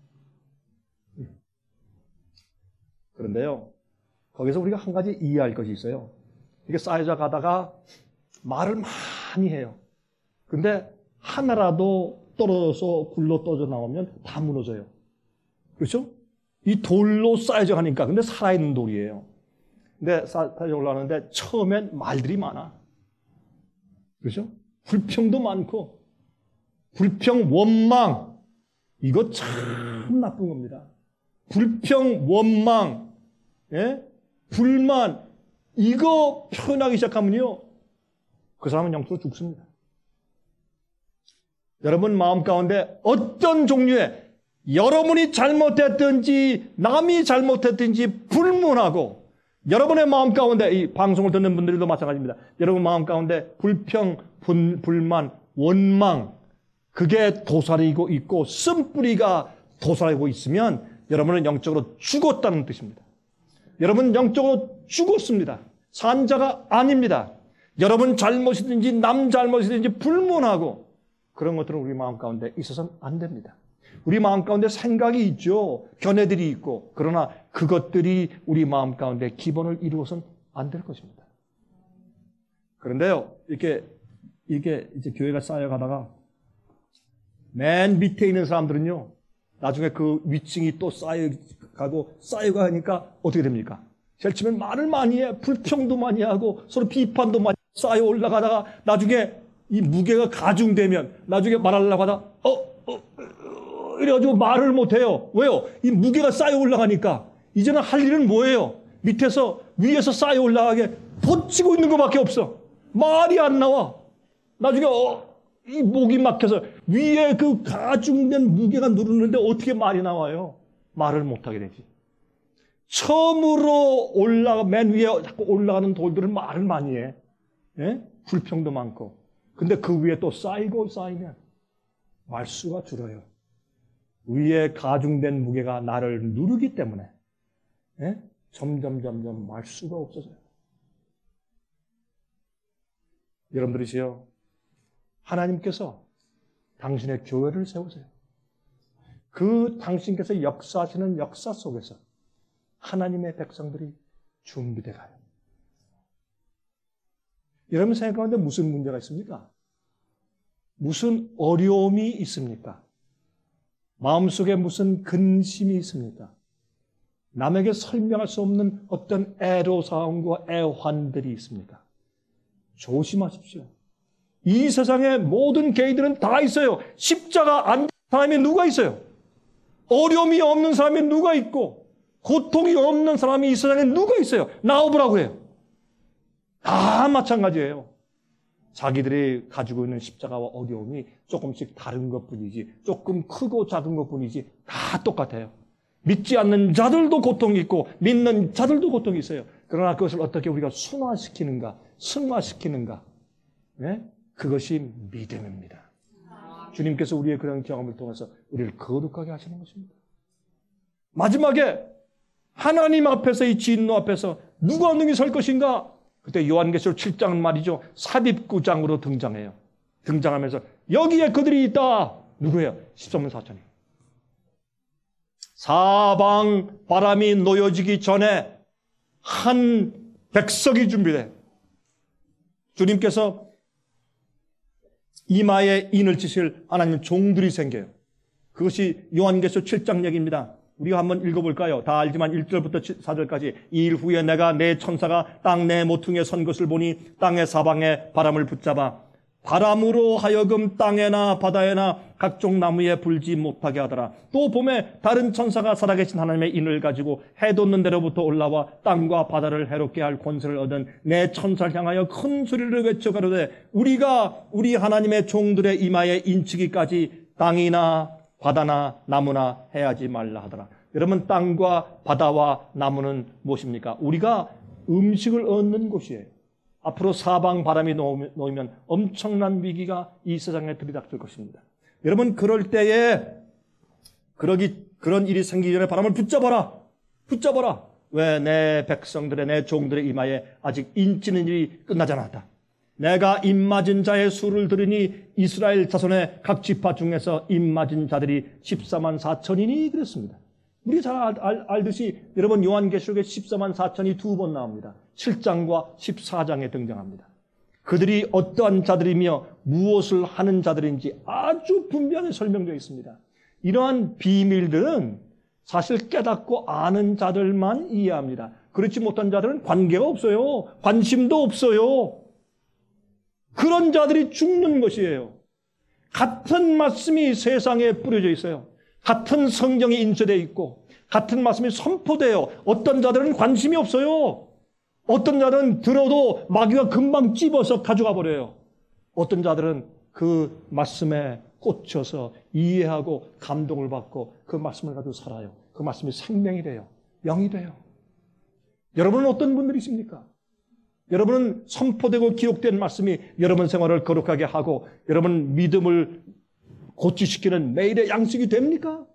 그런데요, 거기서 우리가 한 가지 이해할 것이 있어요. 이게 쌓여져 가다가 말을 많이 해요. 근데 하나라도 떨어져서 굴러 떨어져 나오면 다 무너져요. 그렇죠? 이 돌로 쌓여져 가니까. 근데 살아있는 돌이에요. 근데 쌓여져 올라가는데 처음엔 말들이 많아. 그렇죠? 불평도 많고, 불평, 원망. 이거 참 나쁜 겁니다. 불평, 원망, 예? 불만, 이거 표현하기 시작하면요, 그 사람은 영적으로 죽습니다. 여러분 마음 가운데 어떤 종류의 여러분이 잘못했든지 남이 잘못했든지 불문하고, 여러분의 마음 가운데, 이 방송을 듣는 분들도 마찬가지입니다. 여러분 마음 가운데 불평, 분, 불만, 원망, 그게 도사리고 있고 쓴뿌리가 도사리고 있으면 여러분은 영적으로 죽었다는 뜻입니다. 여러분 영적으로 죽었습니다. 산자가 아닙니다. 여러분 잘못이든지 남 잘못이든지 불문하고 그런 것들은 우리 마음 가운데 있어서는 안 됩니다. 우리 마음 가운데 생각이 있죠. 견해들이 있고, 그러나 그것들이 우리 마음 가운데 기본을 이루어서는 안 될 것입니다. 그런데요, 이렇게 이게 이제 교회가 쌓여가다가 맨 밑에 있는 사람들은요, 나중에 그 위층이 또 쌓여가고 쌓여가니까 어떻게 됩니까? 제일 처음엔 말을 많이 해, 불평도 많이 하고 서로 비판도 많이 쌓여 올라가다가 나중에 이 무게가 가중되면 나중에 말하려고 하다가 어, 어, 어 이래가지고 말을 못해요. 왜요? 이 무게가 쌓여 올라가니까 이제는 할 일은 뭐예요? 밑에서 위에서 쌓여 올라가게 버티고 있는 것밖에 없어. 말이 안 나와. 나중에 어, 이 목이 막혀서 위에 그 가중된 무게가 누르는데 어떻게 말이 나와요? 말을 못하게 되지. 처음으로 올라가, 맨 위에 자꾸 올라가는 돌들은 말을 많이 해. 예? 불평도 많고. 근데 그 위에 또 쌓이고 쌓이면 말수가 줄어요. 위에 가중된 무게가 나를 누르기 때문에 예? 점점 점점 말수가 없어져요. 여러분들이시요, 하나님께서 당신의 교회를 세우세요. 그 당신께서 역사하시는 역사 속에서 하나님의 백성들이 준비돼 가요. 여러분 생각 가운데 무슨 문제가 있습니까? 무슨 어려움이 있습니까? 마음속에 무슨 근심이 있습니까? 남에게 설명할 수 없는 어떤 애로사항과 애환들이 있습니까? 조심하십시오. 이 세상의 모든 개인들은 다 있어요. 십자가 안 된 사람이 누가 있어요? 어려움이 없는 사람이 누가 있고 고통이 없는 사람이 이 세상에 누가 있어요? 나와보라고 해요. 다 마찬가지예요. 자기들이 가지고 있는 십자가와 어려움이 조금씩 다른 것뿐이지, 조금 크고 작은 것뿐이지 다 똑같아요. 믿지 않는 자들도 고통이 있고 믿는 자들도 고통이 있어요. 그러나 그것을 어떻게 우리가 순화시키는가, 승화시키는가, 네? 그것이 믿음입니다. 주님께서 우리의 그런 경험을 통해서 우리를 거룩하게 하시는 것입니다. 마지막에 하나님 앞에서, 이 진노 앞에서 누가 능히 설 것인가? 그때 요한계시록 칠 장은 말이죠, 삽입구장으로 등장해요. 등장하면서 여기에 그들이 있다. 누구예요? 십삼 만 사천이. 사방 바람이 놓여지기 전에 한 백석이 준비돼. 주님께서 이마에 인을 치실 하나님 종들이 생겨요. 그것이 요한계시록 칠 장 얘기입니다. 우리가 한번 읽어볼까요? 다 알지만 일 절부터 사 절까지. 이 일 후에 내가 내 천사가 땅 내 모퉁이에 선 것을 보니 땅의 사방에 바람을 붙잡아 바람으로 하여금 땅에나 바다에나 각종 나무에 불지 못하게 하더라. 또 봄에 다른 천사가 살아계신 하나님의 인을 가지고 해 돋는 데로부터 올라와 땅과 바다를 해롭게 할 권세를 얻은 내 천사를 향하여 큰 소리를 외쳐 가로되 우리가 우리 하나님의 종들의 이마에 인치기까지 땅이나 바다나 나무나 해하지 말라 하더라. 여러분, 땅과 바다와 나무는 무엇입니까? 우리가 음식을 얻는 곳이에요. 앞으로 사방 바람이 놓이면 엄청난 위기가 이 세상에 들이닥칠 것입니다. 여러분, 그럴 때에 그러기, 그런 일이 생기기 전에 바람을 붙잡아라. 붙잡아라. 왜 내 백성들의, 내 종들의 이마에 아직 인치는 일이 끝나지 않았다. 내가 입맞은 자의 수를 들으니 이스라엘 자손의 각 지파 중에서 입맞은 자들이 십사만 사천이니 그랬습니다. 우리 잘 알, 알, 알듯이 여러분 요한계시록에 십사만 사천이 두 번 나옵니다. 칠 장과 십사 장에 등장합니다. 그들이 어떠한 자들이며 무엇을 하는 자들인지 아주 분명히 설명되어 있습니다. 이러한 비밀들은 사실 깨닫고 아는 자들만 이해합니다. 그렇지 못한 자들은 관계가 없어요. 관심도 없어요. 그런 자들이 죽는 것이에요. 같은 말씀이 세상에 뿌려져 있어요. 같은 성경이 인쇄되어 있고 같은 말씀이 선포되어 어떤 자들은 관심이 없어요. 어떤 자들은 들어도 마귀가 금방 찝어서 가져가 버려요. 어떤 자들은 그 말씀에 꽂혀서 이해하고 감동을 받고 그 말씀을 가지고 살아요. 그 말씀이 생명이 돼요. 영이 돼요. 여러분은 어떤 분들이십니까? 여러분은 선포되고 기록된 말씀이 여러분 생활을 거룩하게 하고 여러분 믿음을 고취시키는 매일의 양식이 됩니까?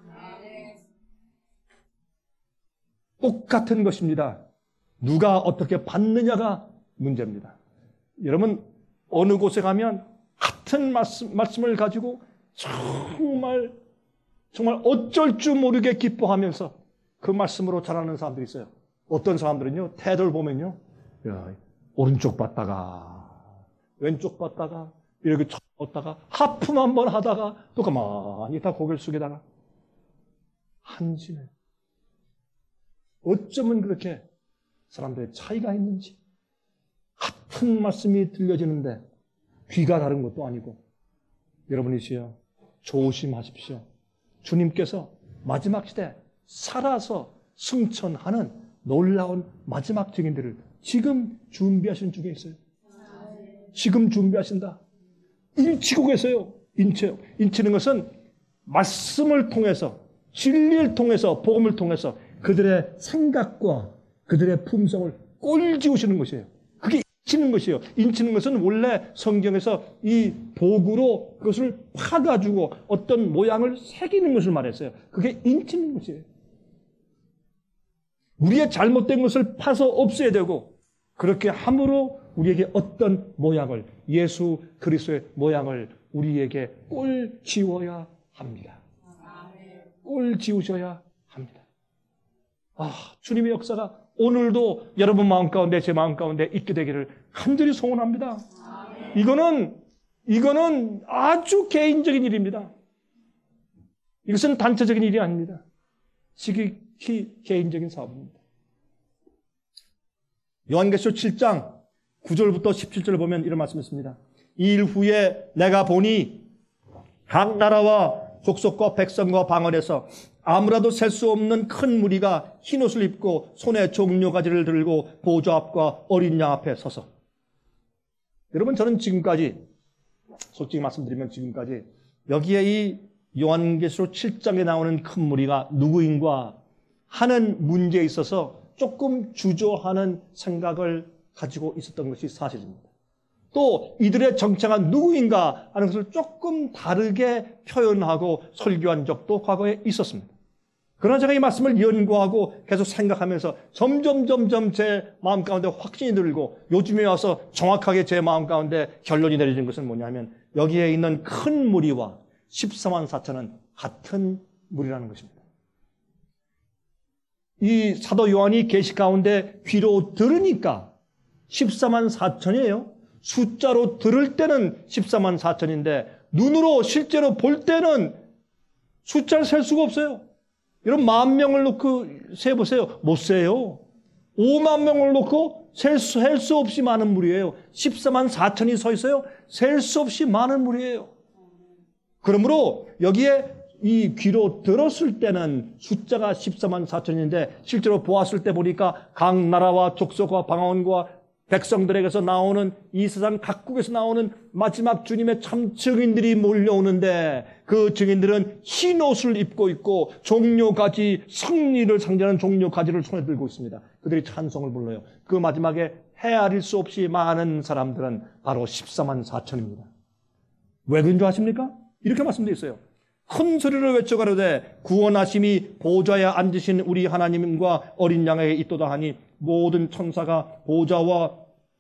똑같은 것입니다. 누가 어떻게 받느냐가 문제입니다. 여러분 어느 곳에 가면 같은 말씀, 말씀을 가지고 정말 정말 어쩔 줄 모르게 기뻐하면서 그 말씀으로 자라는 사람들이 있어요. 어떤 사람들은요, 태도를 보면요, 야, 오른쪽 봤다가 왼쪽 봤다가 이렇게 쳤다가 하품 한번 하다가 또 가만히 다 고개를 숙이다가 한심해. 어쩌면 그렇게 사람들의 차이가 있는지. 같은 말씀이 들려지는데 귀가 다른 것도 아니고. 여러분이시여 조심하십시오. 주님께서 마지막 시대 살아서 승천하는 놀라운 마지막 증인들을 지금 준비하신 중에 있어요. 지금 준비하신다. 인치고 계세요. 인쳐요. 인치는 것은 말씀을 통해서, 진리를 통해서, 복음을 통해서 그들의 생각과 그들의 품성을 꼴지우시는 것이에요. 그게 인치는 것이에요. 인치는 것은 원래 성경에서 이 도구로 그것을 파가지고 어떤 모양을 새기는 것을 말했어요. 그게 인치는 것이에요. 우리의 잘못된 것을 파서 없애야 되고 그렇게 함으로 우리에게 어떤 모양을, 예수 그리스도의 모양을 우리에게 꼴 지워야 합니다. 꼴 지우셔야 합니다. 아, 주님의 역사가 오늘도 여러분 마음 가운데, 제 마음 가운데 있게 되기를 간절히 소원합니다. 이거는, 이거는 아주 개인적인 일입니다. 이것은 단체적인 일이 아닙니다. 지극히 개인적인 사업입니다. 요한계시록 칠 장 구 절부터 십칠 절을 보면 이런 말씀이 있습니다. 이 일 후에 내가 보니 각 나라와 족속과 백성과 방언에서 아무라도 셀 수 없는 큰 무리가 흰옷을 입고 손에 종려가지를 들고 보좌 앞과 어린 양 앞에 서서. 여러분, 저는 지금까지 솔직히 말씀드리면 지금까지 여기에 이 요한계시록 칠 장에 나오는 큰 무리가 누구인가 하는 문제에 있어서 조금 주저하는 생각을 가지고 있었던 것이 사실입니다. 또 이들의 정체가 누구인가 하는 것을 조금 다르게 표현하고 설교한 적도 과거에 있었습니다. 그러나 제가 이 말씀을 연구하고 계속 생각하면서 점점 점점 제 마음 가운데 확신이 들고 요즘에 와서 정확하게 제 마음 가운데 결론이 내려진 것은 뭐냐면 여기에 있는 큰 무리와 십사만 사천은 같은 무리라는 것입니다. 이 사도 요한이 계시 가운데 귀로 들으니까 십사만 사천이에요. 숫자로 들을 때는 십사만 사천인데 눈으로 실제로 볼 때는 숫자를 셀 수가 없어요. 여러분 만 명을 놓고 세보세요. 못 세요. 오만 명을 놓고 셀 수, 셀 수 없이 많은 무리예요. 십사만 사천이 서 있어요. 셀 수 없이 많은 무리예요. 그러므로 여기에 이 귀로 들었을 때는 숫자가 십사만 사천인데 실제로 보았을 때 보니까 각 나라와 족속과 방언과 백성들에게서 나오는 이 세상 각국에서 나오는 마지막 주님의 참 증인들이 몰려오는데 그 증인들은 흰 옷을 입고 있고 종려가지, 승리를 상징하는 종려가지를 손에 들고 있습니다. 그들이 찬송을 불러요. 그 마지막에 헤아릴 수 없이 많은 사람들은 바로 십사만 사천입니다. 왜 그런 줄 아십니까? 이렇게 말씀되어 있어요. 큰 소리로 외쳐가로되 구원하심이 보좌에 앉으신 우리 하나님과 어린 양에게 있도다 하니 모든 천사가 보좌와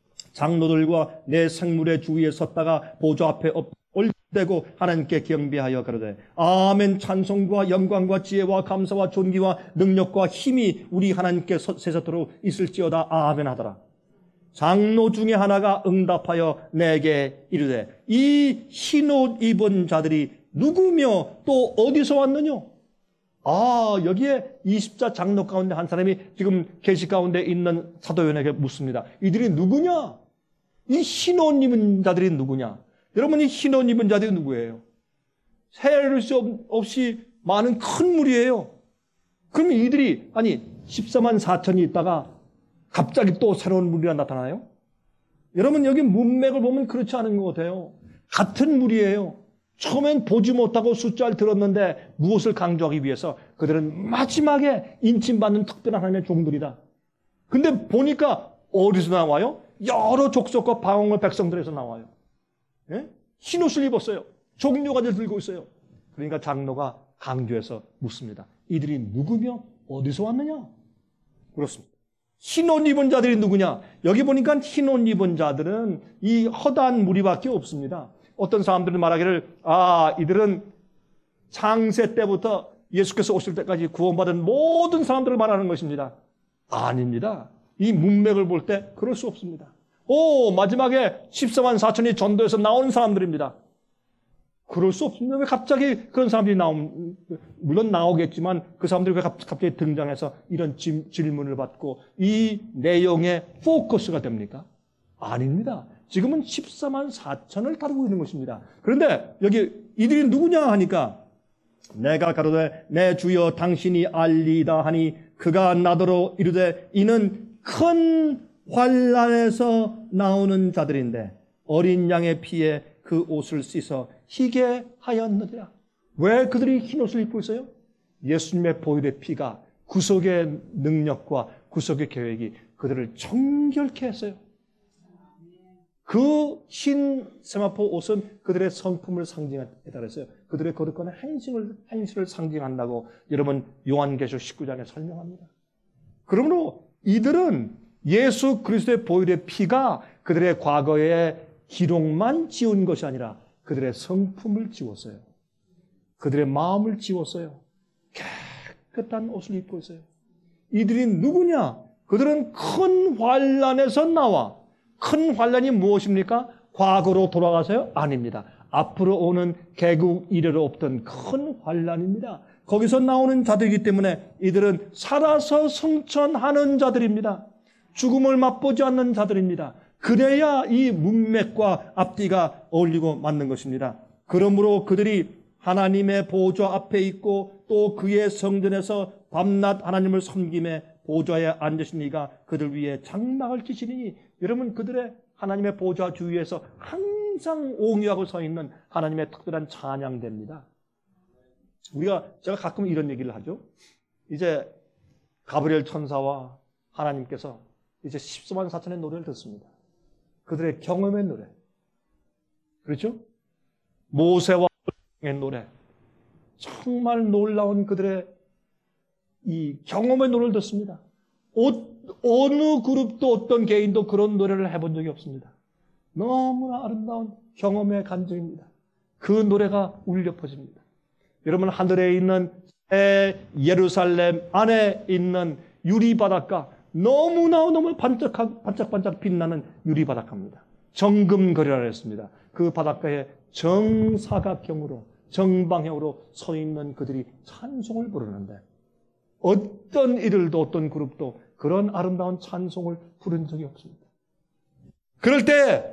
장로들과 내 생물의 주위에 섰다가 보좌 앞에 엎대고 하나님께 경배하여 가로되 아멘. 찬송과 영광과 지혜와 감사와 존귀와 능력과 힘이 우리 하나님께 세세토록 있을지어다. 아멘 하더라. 장로 중에 하나가 응답하여 내게 이르되 이 흰옷 입은 자들이 누구며 또 어디서 왔느냐? 아, 여기에 이십자 장로 가운데 한 사람이 지금 계시 가운데 있는 사도요한에게 묻습니다. 이들이 누구냐? 이 흰옷 입은 자들이 누구냐? 여러분, 이 흰옷 입은 자들이 누구예요? 헤아릴 수 없이 많은 큰 무리예요. 그러면 이들이 아니 십사만 사천이 있다가 갑자기 또 새로운 무리가 나타나요? 여러분, 여기 문맥을 보면 그렇지 않은 것 같아요. 같은 무리예요. 처음엔 보지 못하고 숫자를 들었는데 무엇을 강조하기 위해서 그들은 마지막에 인침받는 특별한 하나님의 종들이다. 근데 보니까 어디서 나와요? 여러 족속과 방언의 백성들에서 나와요. 예? 흰옷을 입었어요. 종려가지를 들고 있어요. 그러니까 장로가 강조해서 묻습니다. 이들이 누구며 어디서 왔느냐? 그렇습니다. 흰옷 입은 자들이 누구냐? 여기 보니까 흰옷 입은 자들은 이 허다한 무리밖에 없습니다. 어떤 사람들은 말하기를 아, 이들은 창세 때부터 예수께서 오실 때까지 구원받은 모든 사람들을 말하는 것입니다. 아닙니다. 이 문맥을 볼 때 그럴 수 없습니다. 오, 마지막에 십사만 사천이 전도해서 나오는 사람들입니다. 그럴 수 없습니다. 왜 갑자기 그런 사람들이 나오면, 물론 나오겠지만 그 사람들이 왜 갑자기 등장해서 이런 질문을 받고 이 내용의 포커스가 됩니까? 아닙니다. 지금은 십사만 사천을 다루고 있는 것입니다. 그런데 여기 이들이 누구냐 하니까 내가 가로되 내 주여 당신이 알리다 하니 그가 나더러 이르되 이는 큰 환난에서 나오는 자들인데 어린 양의 피에 그 옷을 씻어 희게 하였느니라. 왜 그들이 흰 옷을 입고 있어요? 예수님의 보혈의 피가 구속의 능력과 구속의 계획이 그들을 정결케 했어요. 그 흰 세마포 옷은 그들의 성품을 상징했다 그랬어요. 그들의 거룩한 행실을, 행실을 상징한다고 여러분 요한계시록 십구 장에 설명합니다. 그러므로 이들은 예수 그리스도의 보혈의 피가 그들의 과거의 기록만 지운 것이 아니라 그들의 성품을 지웠어요. 그들의 마음을 지웠어요. 깨끗한 옷을 입고 있어요. 이들이 누구냐? 그들은 큰 환난에서 나와. 큰 환난이 무엇입니까? 과거로 돌아가서요? 아닙니다. 앞으로 오는 개국 이래로 없던 큰 환난입니다. 거기서 나오는 자들이기 때문에 이들은 살아서 성천하는 자들입니다. 죽음을 맛보지 않는 자들입니다. 그래야 이 문맥과 앞뒤가 어울리고 맞는 것입니다. 그러므로 그들이 하나님의 보좌 앞에 있고 또 그의 성전에서 밤낮 하나님을 섬김에 보좌에 앉으신 이가 그들 위에 장막을 치시니 여러분 그들의 하나님의 보좌 주위에서 항상 옹유하고 서 있는 하나님의 특별한 찬양대입니다. 우리가 제가 가끔 이런 얘기를 하죠. 이제 가브리엘 천사와 하나님께서 이제 십사만 사천의 노래를 듣습니다. 그들의 경험의 노래. 그렇죠? 모세와 의 노래. 정말 놀라운 그들의 이 경험의 노래를 듣습니다. 어느 그룹도 어떤 개인도 그런 노래를 해본 적이 없습니다. 너무나 아름다운 경험의 감정입니다. 그 노래가 울려 퍼집니다. 여러분 하늘에 있는 예루살렘 안에 있는 유리바닷가 너무나 너무 반짝하, 반짝반짝 빛나는 유리바닷가입니다. 정금거리라 했습니다. 그 바닷가에 정사각형으로 정방향으로 서 있는 그들이 찬송을 부르는데 어떤 이들도 어떤 그룹도 그런 아름다운 찬송을 부른 적이 없습니다. 그럴 때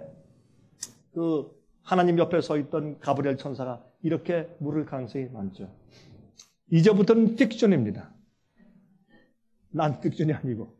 그 하나님 옆에 서 있던 가브리엘 천사가 이렇게 물을 가능성이 많죠. 이제부터는 픽션입니다. 난 픽션이 아니고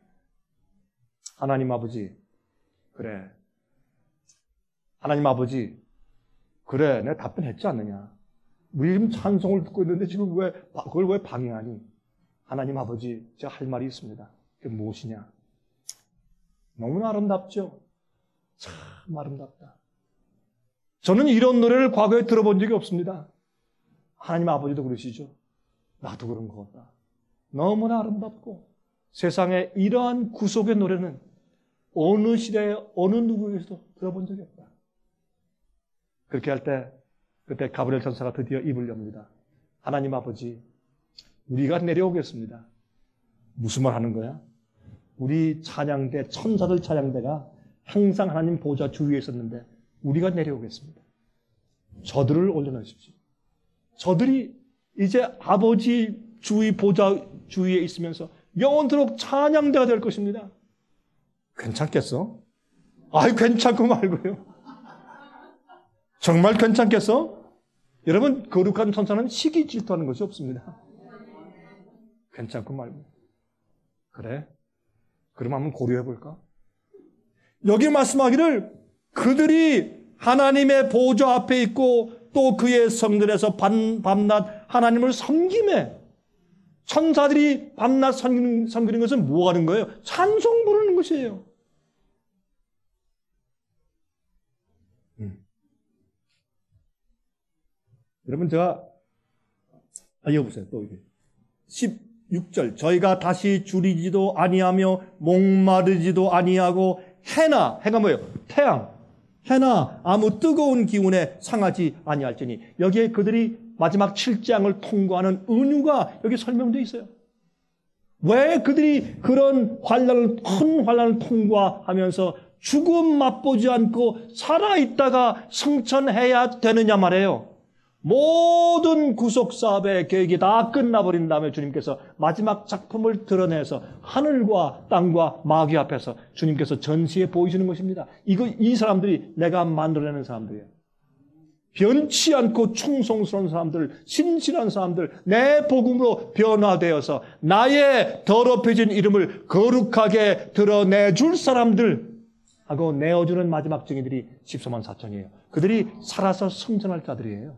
하나님 아버지 그래 하나님 아버지 그래 내가 답변했지 않느냐. 우리 지금 찬송을 듣고 있는데 지금 왜 그걸 왜 방해하니? 하나님 아버지 제가 할 말이 있습니다. 그게 무엇이냐? 너무나 아름답죠? 참 아름답다. 저는 이런 노래를 과거에 들어본 적이 없습니다. 하나님 아버지도 그러시죠. 나도 그런 것 같다. 너무나 아름답고 세상에 이러한 구속의 노래는 어느 시대에 어느 누구에게도 들어본 적이 없다. 그렇게 할 때 그때 가브리엘 천사가 드디어 입을 엽니다. 하나님 아버지, 우리가 내려오겠습니다. 무슨 말 하는 거야? 우리 찬양대, 천사들 찬양대가 항상 하나님 보좌 주위에 있었는데 우리가 내려오겠습니다. 저들을 올려놓으십시오. 저들이 이제 아버지 주위 보좌 주위에 있으면서 영원토록 찬양대가 될 것입니다. 괜찮겠어? 아이, 괜찮고 말고요. 정말 괜찮겠어? 여러분, 거룩한 천사는 시기 질투하는 것이 없습니다. 괜찮고 말고. 그래? 그럼 한번 고려해 볼까? 여기 말씀하기를 그들이 하나님의 보좌 앞에 있고 또 그의 성전에서 밤, 밤낮 하나님을 섬김에 천사들이 밤낮 섬기는, 섬기는 것은 뭐 하는 거예요? 찬송 부르는 것이에요. 음. 여러분, 제가, 아, 여보세요. 또 이게. 십육 절. 저희가 다시 줄이지도 아니하며 목마르지도 아니하고 해나, 해가 뭐예요? 태양. 해나 아무 뜨거운 기운에 상하지 아니할지니. 여기에 그들이 마지막 칠 장을 통과하는 은유가 여기 설명되어 있어요. 왜 그들이 그런 환난을, 큰 환난을 통과하면서 죽음 맛보지 않고 살아있다가 승천해야 되느냐 말이에요. 모든 구속사업의 계획이 다 끝나버린 다음에 주님께서 마지막 작품을 드러내서 하늘과 땅과 마귀 앞에서 주님께서 전시해 보이시는 것입니다. 이거, 이 사람들이 내가 만들어내는 사람들이에요. 변치 않고 충성스러운 사람들, 신실한 사람들, 내 복음으로 변화되어서 나의 더럽혀진 이름을 거룩하게 드러내줄 사람들 하고 내어주는 마지막 증인들이 십사만 사천이에요. 그들이 살아서 승천할 자들이에요.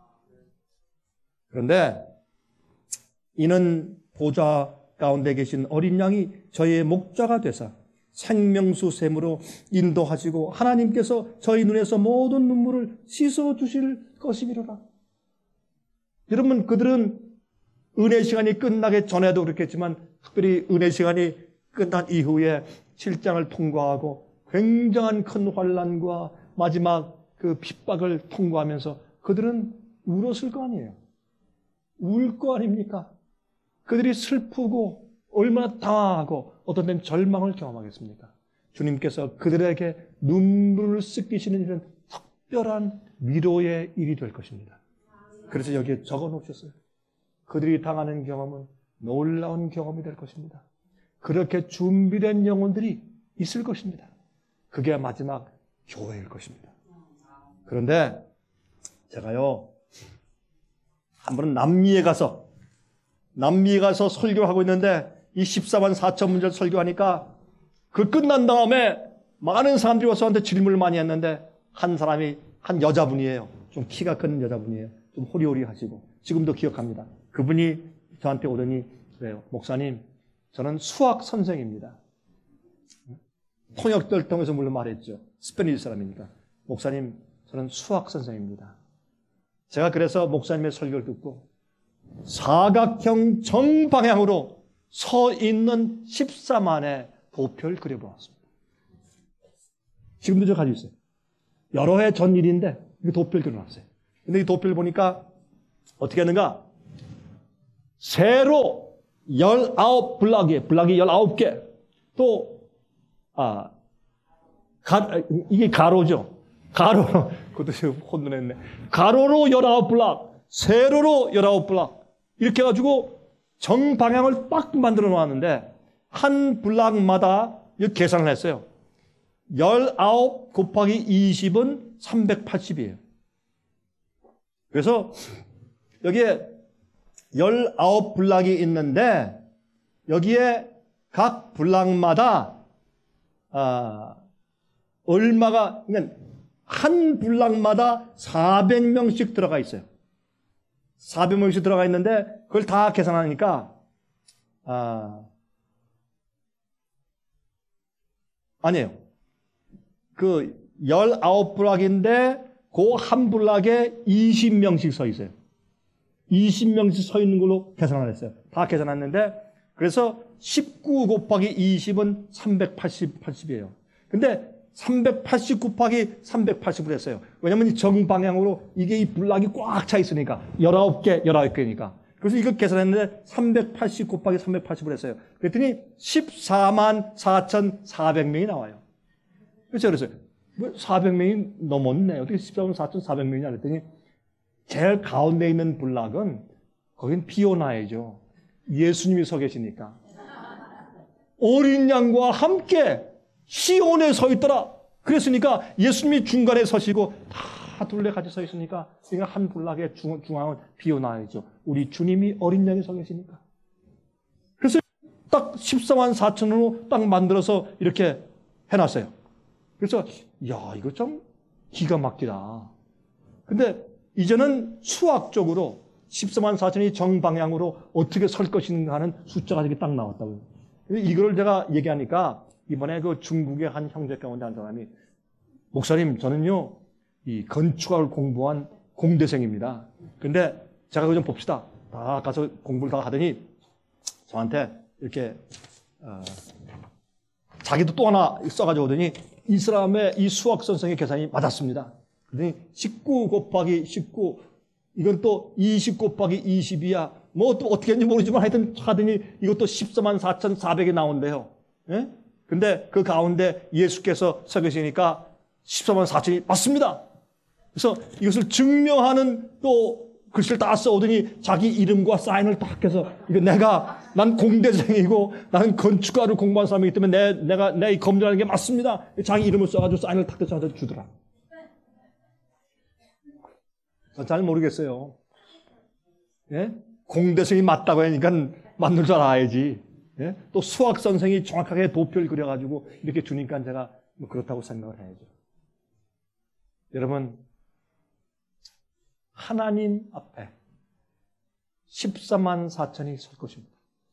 그런데 이는 보좌 가운데 계신 어린 양이 저희의 목자가 되사 생명수 샘으로 인도하시고 하나님께서 저희 눈에서 모든 눈물을 씻어주실 것이미로라. 여러분, 그들은 은혜 시간이 끝나기 전에도 그렇겠지만 특별히 은혜 시간이 끝난 이후에 칠 장을 통과하고 굉장한 큰 환난과 마지막 그 핍박을 통과하면서 그들은 울었을 거 아니에요. 울 거 아닙니까? 그들이 슬프고 얼마나 당황하고 어떤 때는 절망을 경험하겠습니까? 주님께서 그들에게 눈물을 씻기시는 일은 특별한 위로의 일이 될 것입니다. 그래서 여기에 적어 놓으셨어요. 그들이 당하는 경험은 놀라운 경험이 될 것입니다. 그렇게 준비된 영혼들이 있을 것입니다. 그게 마지막 교회일 것입니다. 그런데 제가요, 한 번은 남미에 가서, 남미에 가서 설교하고 있는데, 이 십사만 사천 문제를 설교하니까, 그 끝난 다음에 많은 사람들이 와서 저한테 질문을 많이 했는데, 한 사람이, 한 여자분이에요. 좀 키가 큰 여자분이에요. 좀 호리호리 하시고, 지금도 기억합니다. 그분이 저한테 오더니, 그래요. 목사님, 저는 수학 선생입니다. 통역들 통해서 물론 말했죠. 스페니시 사람이니까. 목사님, 저는 수학 선생입니다. 제가 그래서 목사님의 설교를 듣고 사각형 정방향으로 서 있는 십사만의 도표를 그려보았습니다. 지금도 저 가지고 있어요. 여러 해 전 일인데 이 도표를 그려놨어요. 근데 이 도표를 보니까 어떻게 하는가? 세로 열아홉 블락이에요. 블락이 열아홉 개. 또 아, 가, 이게 가로죠. 가로로, 그것도 지금 혼돈했네. 가로로 열아홉 블락, 세로로 열아홉 블락. 이렇게 해가지고 정방향을 딱 만들어 놓았는데, 한 블락마다 계산을 했어요. 열아홉 곱하기 이십은 삼백팔십이에요. 그래서 여기에 열아홉 블락이 있는데, 여기에 각 블락마다, 아, 얼마가, 그러니까 한 블락마다 사백 명씩 들어가 있어요. 사백 명씩 들어가 있는데 그걸 다 계산하니까 아, 아니에요. 그 열아홉 불락인데 그 한 불락에 이십 명씩 서 있어요. 이십 명씩 서 있는 걸로 계산을 했어요. 다 계산했는데 그래서 십구 곱하기 이십은 삼백팔십, 팔십이에요. 근데 삼백팔십 곱하기 삼백팔십을 했어요. 왜냐면 이 정방향으로 이게 이 불락이 꽉 차 있으니까 열아홉 개, 열아홉 개니까. 그래서 이걸 계산했는데 삼백팔십 곱하기 삼백팔십을 했어요. 그랬더니 십사만 사천사백 명이 나와요. 그래서 그랬어요. 뭐 사백 명이 넘었네. 어떻게 십사만 사천사백 명이냐 그랬더니 제일 가운데 있는 불락은 거긴 비오나이죠. 예수님이 서 계시니까. 어린 양과 함께 시온에 서 있더라. 그랬으니까 예수님이 중간에 서시고 다 둘레 같이 서 있으니까 그러니까 한 불락의 중, 중앙은 비오나이죠. 우리 주님이 어린 양이 서 계시니까. 그래서 딱 십사만 사천으로 딱 만들어서 이렇게 해놨어요. 그래서 야 이거 좀 기가 막히다. 근데 이제는 수학적으로 십사만 사천이 정방향으로 어떻게 설 것인가 하는 숫자가 이렇게 딱 나왔다고요. 이걸 제가 얘기하니까 이번에 그 중국의 한 형제 가운데 한 사람이 목사님 저는요 이 건축학을 공부한 공대생입니다. 근데 제가 그거 좀 봅시다. 다 가서 공부를 다 하더니 저한테 이렇게 어, 자기도 또 하나 써가지고 오더니 이 사람의 이 수학 선생의 계산이 맞았습니다. 그러더니 십구 곱하기 십구 이건 또 이십 곱하기 이십이야. 뭐 또 어떻게 했는지 모르지만 하여튼 하더니 이것도 십사만 사천사백이 나온대요. 예? 근데 그 가운데 예수께서 서 계시니까 십사만 사천이 맞습니다. 그래서 이것을 증명하는 또 글씨를 다 써오더니 자기 이름과 사인을 딱 해서 이거 내가 난 공대생이고 나는 건축가를 공부한 사람이기 때문에 내, 내가 내 이 검증하는 게 맞습니다. 자기 이름을 써가지고 사인을 탁 해서 주더라. 잘 모르겠어요. 예? 공대생이 맞다고 하니까 맞는 줄 알아야지. 예? 또 수학 선생이 정확하게 도표를 그려가지고 이렇게 주니까 제가 뭐 그렇다고 생각을 해야죠. 여러분, 하나님 앞에 십사만 사천이 설 것입니다.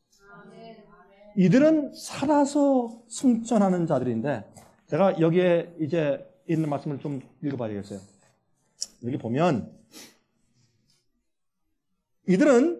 이들은 살아서 승천하는 자들인데 제가 여기에 이제 있는 말씀을 좀 읽어봐야 되겠어요. 여기 보면 이들은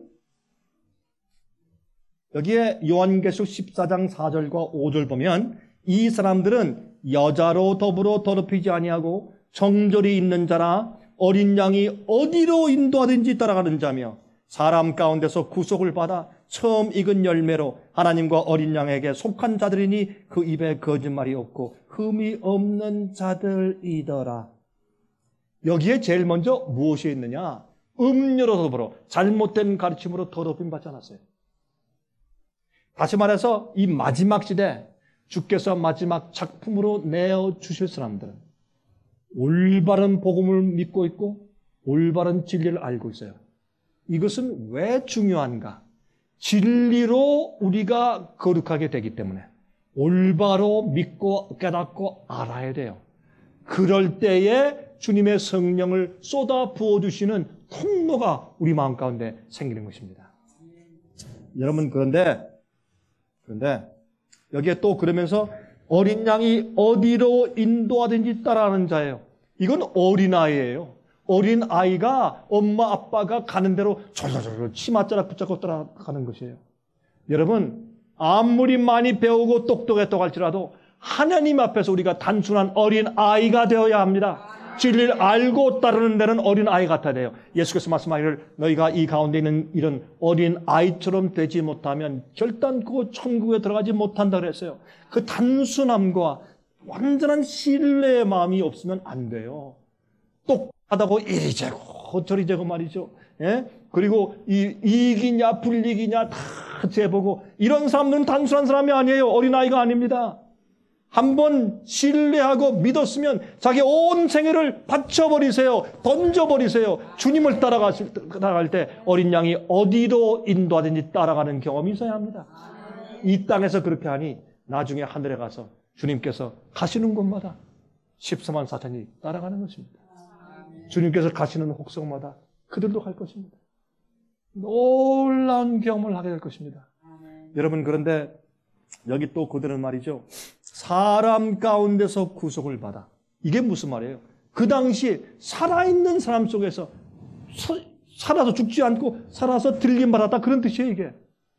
여기에 요한계시록 십사 장 사 절과 오 절 보면 이 사람들은 여자로 더불어 더럽히지 아니하고 정절이 있는 자라 어린 양이 어디로 인도하든지 따라가는 자며 사람 가운데서 구속을 받아 처음 익은 열매로 하나님과 어린 양에게 속한 자들이니 그 입에 거짓말이 없고 흠이 없는 자들이더라. 여기에 제일 먼저 무엇이 있느냐? 음료로 더불어 잘못된 가르침으로 더럽힘 받지 않았어요. 다시 말해서 이 마지막 시대 주께서 마지막 작품으로 내어주실 사람들은 올바른 복음을 믿고 있고 올바른 진리를 알고 있어요. 이것은 왜 중요한가? 진리로 우리가 거룩하게 되기 때문에 올바로 믿고 깨닫고 알아야 돼요. 그럴 때에 주님의 성령을 쏟아 부어주시는 통로가 우리 마음 가운데 생기는 것입니다. 여러분 그런데 그런데 여기에 또 그러면서 어린 양이 어디로 인도하든지 따라가는 자예요. 이건 어린아이예요. 어린아이가 엄마 아빠가 가는 대로 졸졸졸 치맛자락 붙잡고 따라가는 것이에요. 여러분 아무리 많이 배우고 똑똑했다고 할지라도 하나님 앞에서 우리가 단순한 어린아이가 되어야 합니다. 진리를 알고 따르는 데는 어린아이 같아야 돼요. 예수께서 말씀하기를 너희가 이 가운데 있는 이런 어린아이처럼 되지 못하면 결단코 천국에 들어가지 못한다 그랬어요. 그 단순함과 완전한 신뢰의 마음이 없으면 안 돼요. 똑하다고 이리 재고 저리 재고 말이죠. 예? 그리고 이 이익이냐 불이익이냐 다 재보고 이런 사람들은 단순한 사람이 아니에요. 어린아이가 아닙니다. 한번 신뢰하고 믿었으면 자기 온 생애를 바쳐버리세요. 던져버리세요. 주님을 따라가실, 따라갈 때 어린 양이 어디로 인도하든지 따라가는 경험이 있어야 합니다. 이 땅에서 그렇게 하니 나중에 하늘에 가서 주님께서 가시는 곳마다 십사만 사천이 따라가는 것입니다. 주님께서 가시는 혹성마다 그들도 갈 것입니다. 놀라운 경험을 하게 될 것입니다. 여러분 그런데 여기 또 그들은 말이죠. 사람 가운데서 구속을 받아. 이게 무슨 말이에요? 그 당시 살아있는 사람 속에서 서, 살아서 죽지 않고 살아서 들림받았다. 그런 뜻이에요, 이게.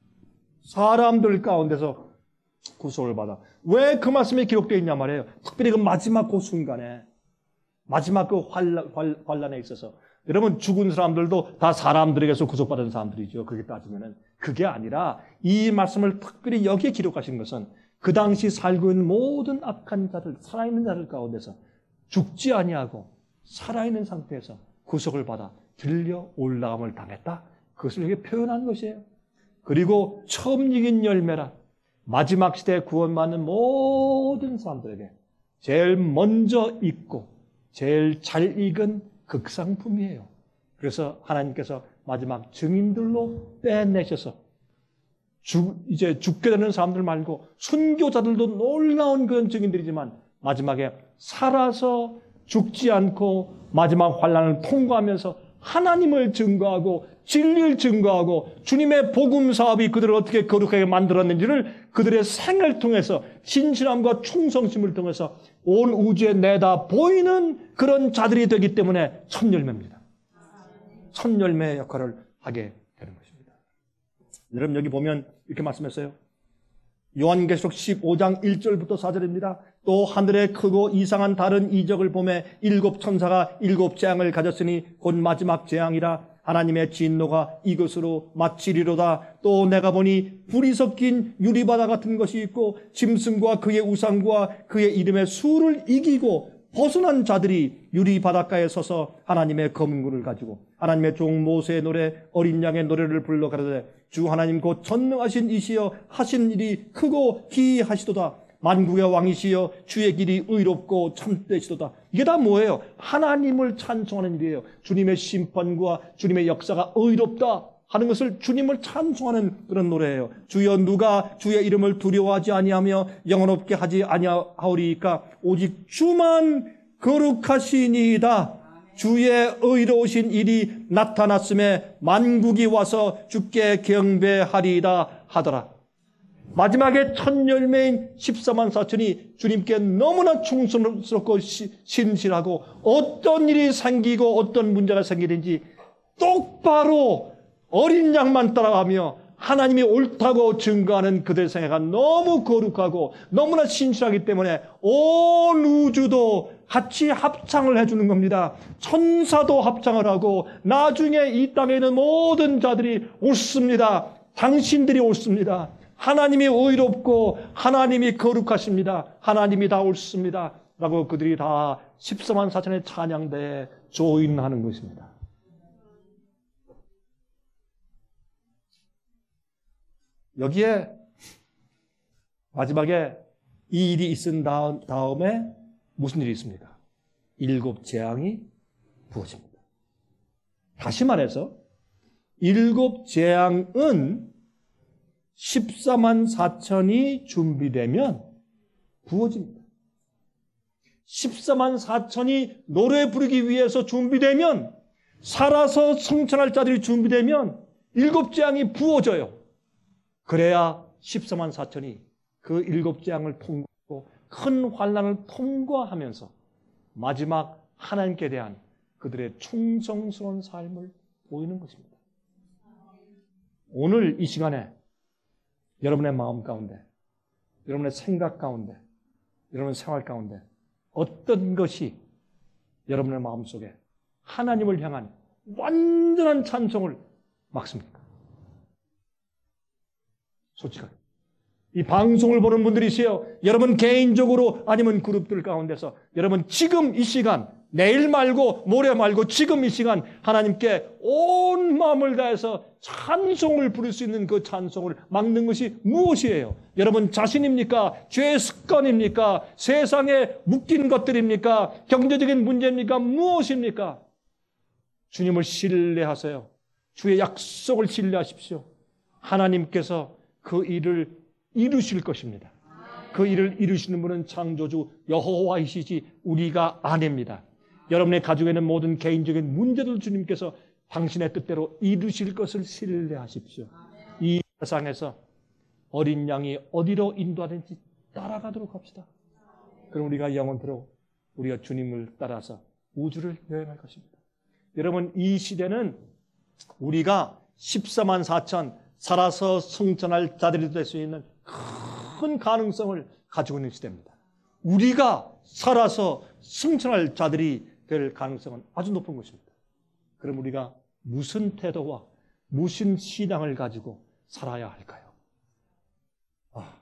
사람들 가운데서 구속을 받아. 왜 그 말씀이 기록되어 있냐 말이에요. 특별히 그 마지막 그 순간에, 마지막 그 환란, 환란에 있어서. 여러분, 죽은 사람들도 다 사람들에게서 구속받은 사람들이죠. 그렇게 따지면은. 그게 아니라 이 말씀을 특별히 여기에 기록하신 것은 그 당시 살고 있는 모든 악한 자들, 살아있는 자들 가운데서 죽지 아니하고 살아있는 상태에서 구속을 받아 들려 올라감을 당했다. 그것을 여기 표현한 것이에요. 그리고 처음 익은 열매라. 마지막 시대에 구원받는 모든 사람들에게 제일 먼저 익고 제일 잘 익은 극상품이에요. 그래서 하나님께서 마지막 증인들로 빼내셔서 죽, 이제 죽게 되는 사람들 말고 순교자들도 놀라운 그런 증인들이지만 마지막에 살아서 죽지 않고 마지막 환난을 통과하면서 하나님을 증거하고 진리를 증거하고 주님의 복음 사업이 그들을 어떻게 거룩하게 만들었는지를 그들의 생을 통해서 신실함과 충성심을 통해서 온 우주에 내다 보이는 그런 자들이 되기 때문에 첫 열매입니다. 첫 열매의 역할을 하게 되는 것입니다. 여러분 여기 보면 이렇게 말씀했어요. 요한계시록 십오 장 일 절부터 사 절입니다. 또 하늘에 크고 이상한 다른 이적을 보매 일곱 천사가 일곱 재앙을 가졌으니 곧 마지막 재앙이라 하나님의 진노가 이것으로 마치리로다. 또 내가 보니 불이 섞인 유리바다 같은 것이 있고 짐승과 그의 우상과 그의 이름의 수를 이기고 벗어난 자들이 유리 바닷가에 서서 하나님의 검군을 가지고 하나님의 종 모세의 노래 어린 양의 노래를 불러 가로되 주 하나님 곧 전능하신 이시여 하신 일이 크고 기이하시도다. 만국의 왕이시여 주의 길이 의롭고 참되시도다. 이게 다 뭐예요? 하나님을 찬송하는 일이에요. 주님의 심판과 주님의 역사가 의롭다 하는 것을 주님을 찬송하는 그런 노래예요. 주여 누가 주의 이름을 두려워하지 아니하며 영원롭게 하지 아니하오리이까 오직 주만 거룩하시니이다. 주의 의로우신 일이 나타났음에 만국이 와서 주께 경배하리이다 하더라. 마지막에 첫 열매인 십사만 사천이 주님께 너무나 충성스럽고 신실하고 어떤 일이 생기고 어떤 문제가 생기든지 똑바로 어린 양만 따라가며 하나님이 옳다고 증거하는 그들의 생애가 너무 거룩하고 너무나 신실하기 때문에 온 우주도 같이 합창을 해주는 겁니다. 천사도 합창을 하고 나중에 이 땅에 있는 모든 자들이 옳습니다. 당신들이 옳습니다. 하나님이 의롭고 하나님이 거룩하십니다. 하나님이 다 옳습니다. 라고 그들이 다 십사만 사천의 찬양대에 조인하는 것입니다. 여기에 마지막에 이 일이 있은 다음에 무슨 일이 있습니까? 일곱 재앙이 부어집니다. 다시 말해서 일곱 재앙은 십사만 사천이 준비되면 부어집니다. 십사만 사천이 노래 부르기 위해서 준비되면 살아서 성천할 자들이 준비되면 일곱 재앙이 부어져요. 그래야 십사만 사천이 그 일곱 재앙을 통과하고 큰 환난을 통과하면서 마지막 하나님께 대한 그들의 충성스러운 삶을 보이는 것입니다. 오늘 이 시간에 여러분의 마음 가운데, 여러분의 생각 가운데, 여러분의 생활 가운데 어떤 것이 여러분의 마음속에 하나님을 향한 완전한 찬송을 막습니까? 솔직하게. 이 방송을 보는 분들이 있어요. 여러분 개인적으로 아니면 그룹들 가운데서 여러분 지금 이 시간, 내일 말고 모레 말고 지금 이 시간 하나님께 온 마음을 다해서 찬송을 부를 수 있는 그 찬송을 막는 것이 무엇이에요? 여러분 자신입니까? 죄의 습관입니까? 세상에 묶인 것들입니까? 경제적인 문제입니까? 무엇입니까? 주님을 신뢰하세요. 주의 약속을 신뢰하십시오. 하나님께서 그 일을 이루실 것입니다. 그 일을 이루시는 분은 창조주 여호와이시지 우리가 아닙니다. 여러분의 가족에는 모든 개인적인 문제들 주님께서 당신의 뜻대로 이루실 것을 신뢰하십시오. 이 세상에서 어린 양이 어디로 인도하는지 따라가도록 합시다. 그럼 우리가 영원토록 우리가 주님을 따라서 우주를 여행할 것입니다. 여러분, 이 시대는 우리가 십사만 사천 살아서 승천할 자들이 될 수 있는 큰 가능성을 가지고 있는 시대입니다. 우리가 살아서 승천할 자들이 될 가능성은 아주 높은 것입니다. 그럼 우리가 무슨 태도와 무슨 신앙을 가지고 살아야 할까요? 아.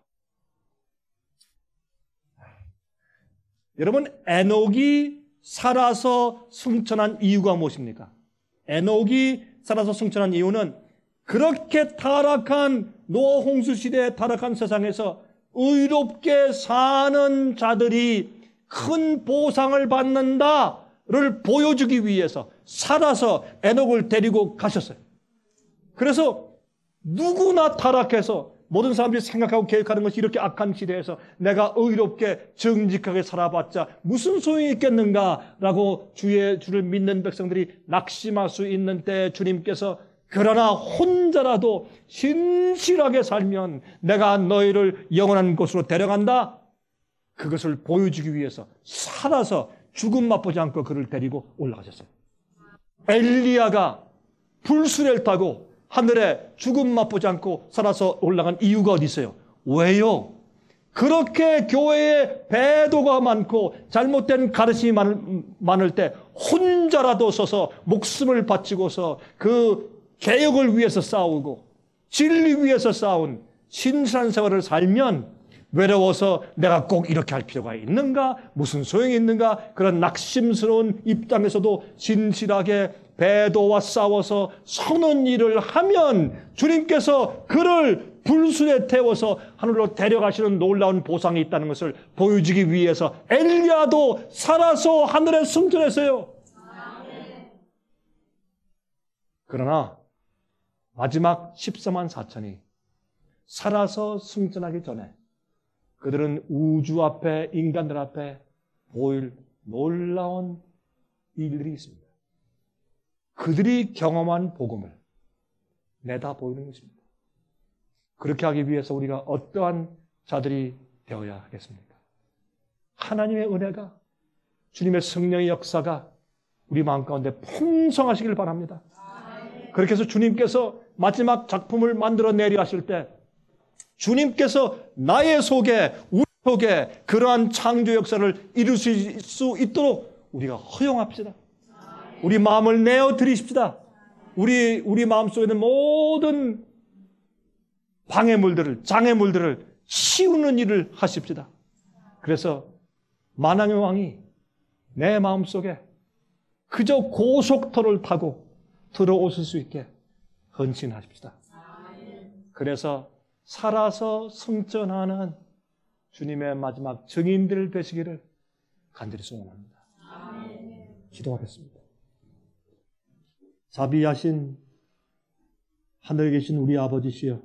여러분, 에녹이 살아서 승천한 이유가 무엇입니까? 에녹이 살아서 승천한 이유는 그렇게 타락한 노아 홍수 시대에 타락한 세상에서 의롭게 사는 자들이 큰 보상을 받는다를 보여주기 위해서 살아서 에녹을 데리고 가셨어요. 그래서 누구나 타락해서 모든 사람들이 생각하고 계획하는 것이 이렇게 악한 시대에서 내가 의롭게 정직하게 살아봤자 무슨 소용이 있겠는가라고 주의 주를 믿는 백성들이 낙심할 수 있는 때 주님께서 그러나 혼자라도 신실하게 살면 내가 너희를 영원한 곳으로 데려간다. 그것을 보여주기 위해서 살아서 죽음 맛보지 않고 그를 데리고 올라가셨어요. 엘리야가 불수레를 타고 하늘에 죽음 맛보지 않고 살아서 올라간 이유가 어디 있어요? 왜요? 그렇게 교회에 배도가 많고 잘못된 가르침이 많을, 많을 때 혼자라도 서서 목숨을 바치고서 그 개혁을 위해서 싸우고 진리 위해서 싸운 신실한 생활을 살면 외로워서 내가 꼭 이렇게 할 필요가 있는가? 무슨 소용이 있는가? 그런 낙심스러운 입장에서도 진실하게 배도와 싸워서 서는 일을 하면 주님께서 그를 불순에 태워서 하늘로 데려가시는 놀라운 보상이 있다는 것을 보여주기 위해서 엘리야도 살아서 하늘에 승천했어요. 그러나 마지막 십사만 사천이 살아서 승천하기 전에 그들은 우주 앞에, 인간들 앞에 보일 놀라운 일들이 있습니다. 그들이 경험한 복음을 내다 보이는 것입니다. 그렇게 하기 위해서 우리가 어떠한 자들이 되어야 하겠습니까? 하나님의 은혜가, 주님의 성령의 역사가 우리 마음 가운데 풍성하시길 바랍니다. 그렇게 해서 주님께서 마지막 작품을 만들어내려 하실 때 주님께서 나의 속에, 우리 속에 그러한 창조 역사를 이루실 수 있도록 우리가 허용합시다. 우리 마음을 내어 드리십시다. 우리, 우리 마음속에 있는 모든 방해물들을, 장애물들을 치우는 일을 하십시다. 그래서 만왕의 왕이 내 마음속에 그저 고속터를 타고 들어오실 수 있게 헌신하십시다. 그래서 살아서 승천하는 주님의 마지막 증인들 되시기를 간절히 소원합니다. 기도하겠습니다. 자비하신 하늘에 계신 우리 아버지시여,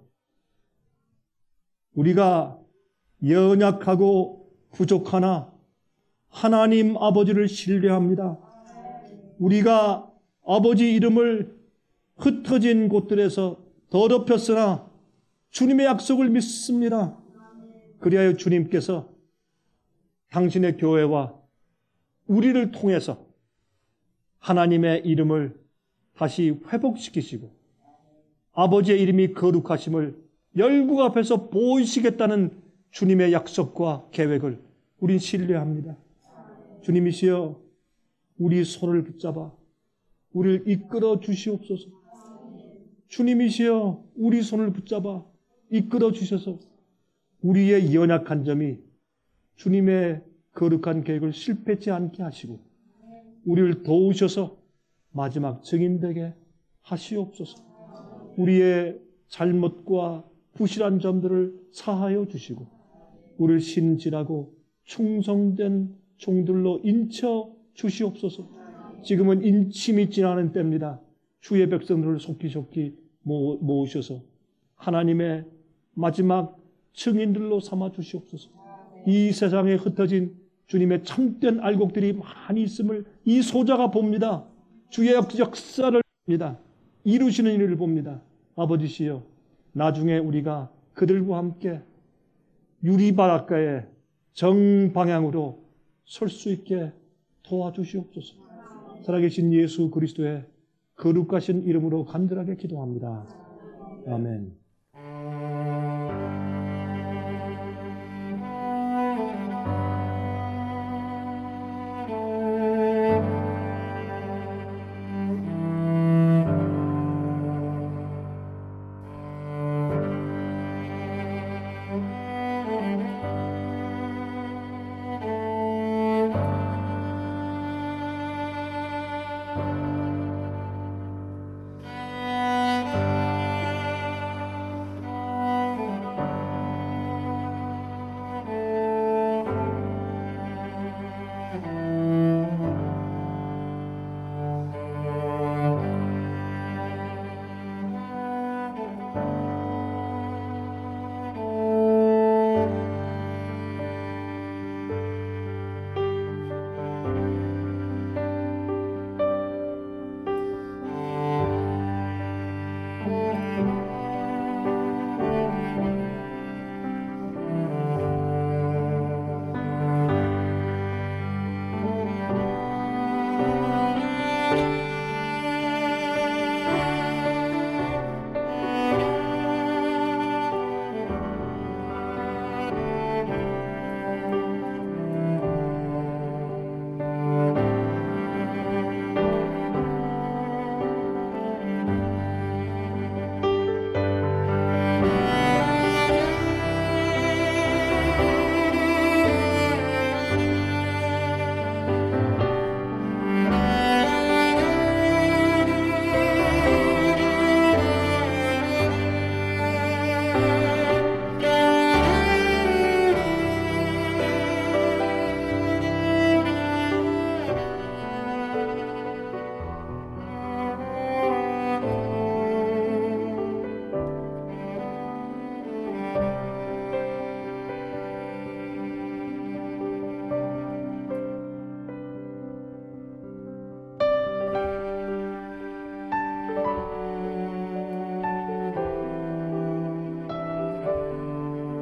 우리가 연약하고 부족하나 하나님 아버지를 신뢰합니다. 우리가 아버지 이름을 흩어진 곳들에서 더럽혔으나 주님의 약속을 믿습니다. 그리하여 주님께서 당신의 교회와 우리를 통해서 하나님의 이름을 다시 회복시키시고 아버지의 이름이 거룩하심을 열국 앞에서 보이시겠다는 주님의 약속과 계획을 우린 신뢰합니다. 주님이시여, 우리 손을 붙잡아 우리를 이끌어 주시옵소서. 주님이시여, 우리 손을 붙잡아 이끌어 주셔서 우리의 연약한 점이 주님의 거룩한 계획을 실패치 않게 하시고 우리를 도우셔서 마지막 증인되게 하시옵소서. 우리의 잘못과 부실한 점들을 사하여 주시고 우리를 신실하고 충성된 종들로 인쳐 주시옵소서. 지금은 인침이 지나는 때입니다. 주의 백성들을 속기속기 모으셔서 하나님의 마지막 증인들로 삼아 주시옵소서. 이 세상에 흩어진 주님의 참된 알곡들이 많이 있음을 이 소자가 봅니다. 주의 역사를 봅니다. 이루시는 일을 봅니다. 아버지시여, 나중에 우리가 그들과 함께 유리바닷가에 정방향으로 설 수 있게 도와주시옵소서. 살아계신 예수 그리스도의 거룩하신 이름으로 간절하게 기도합니다. 아멘.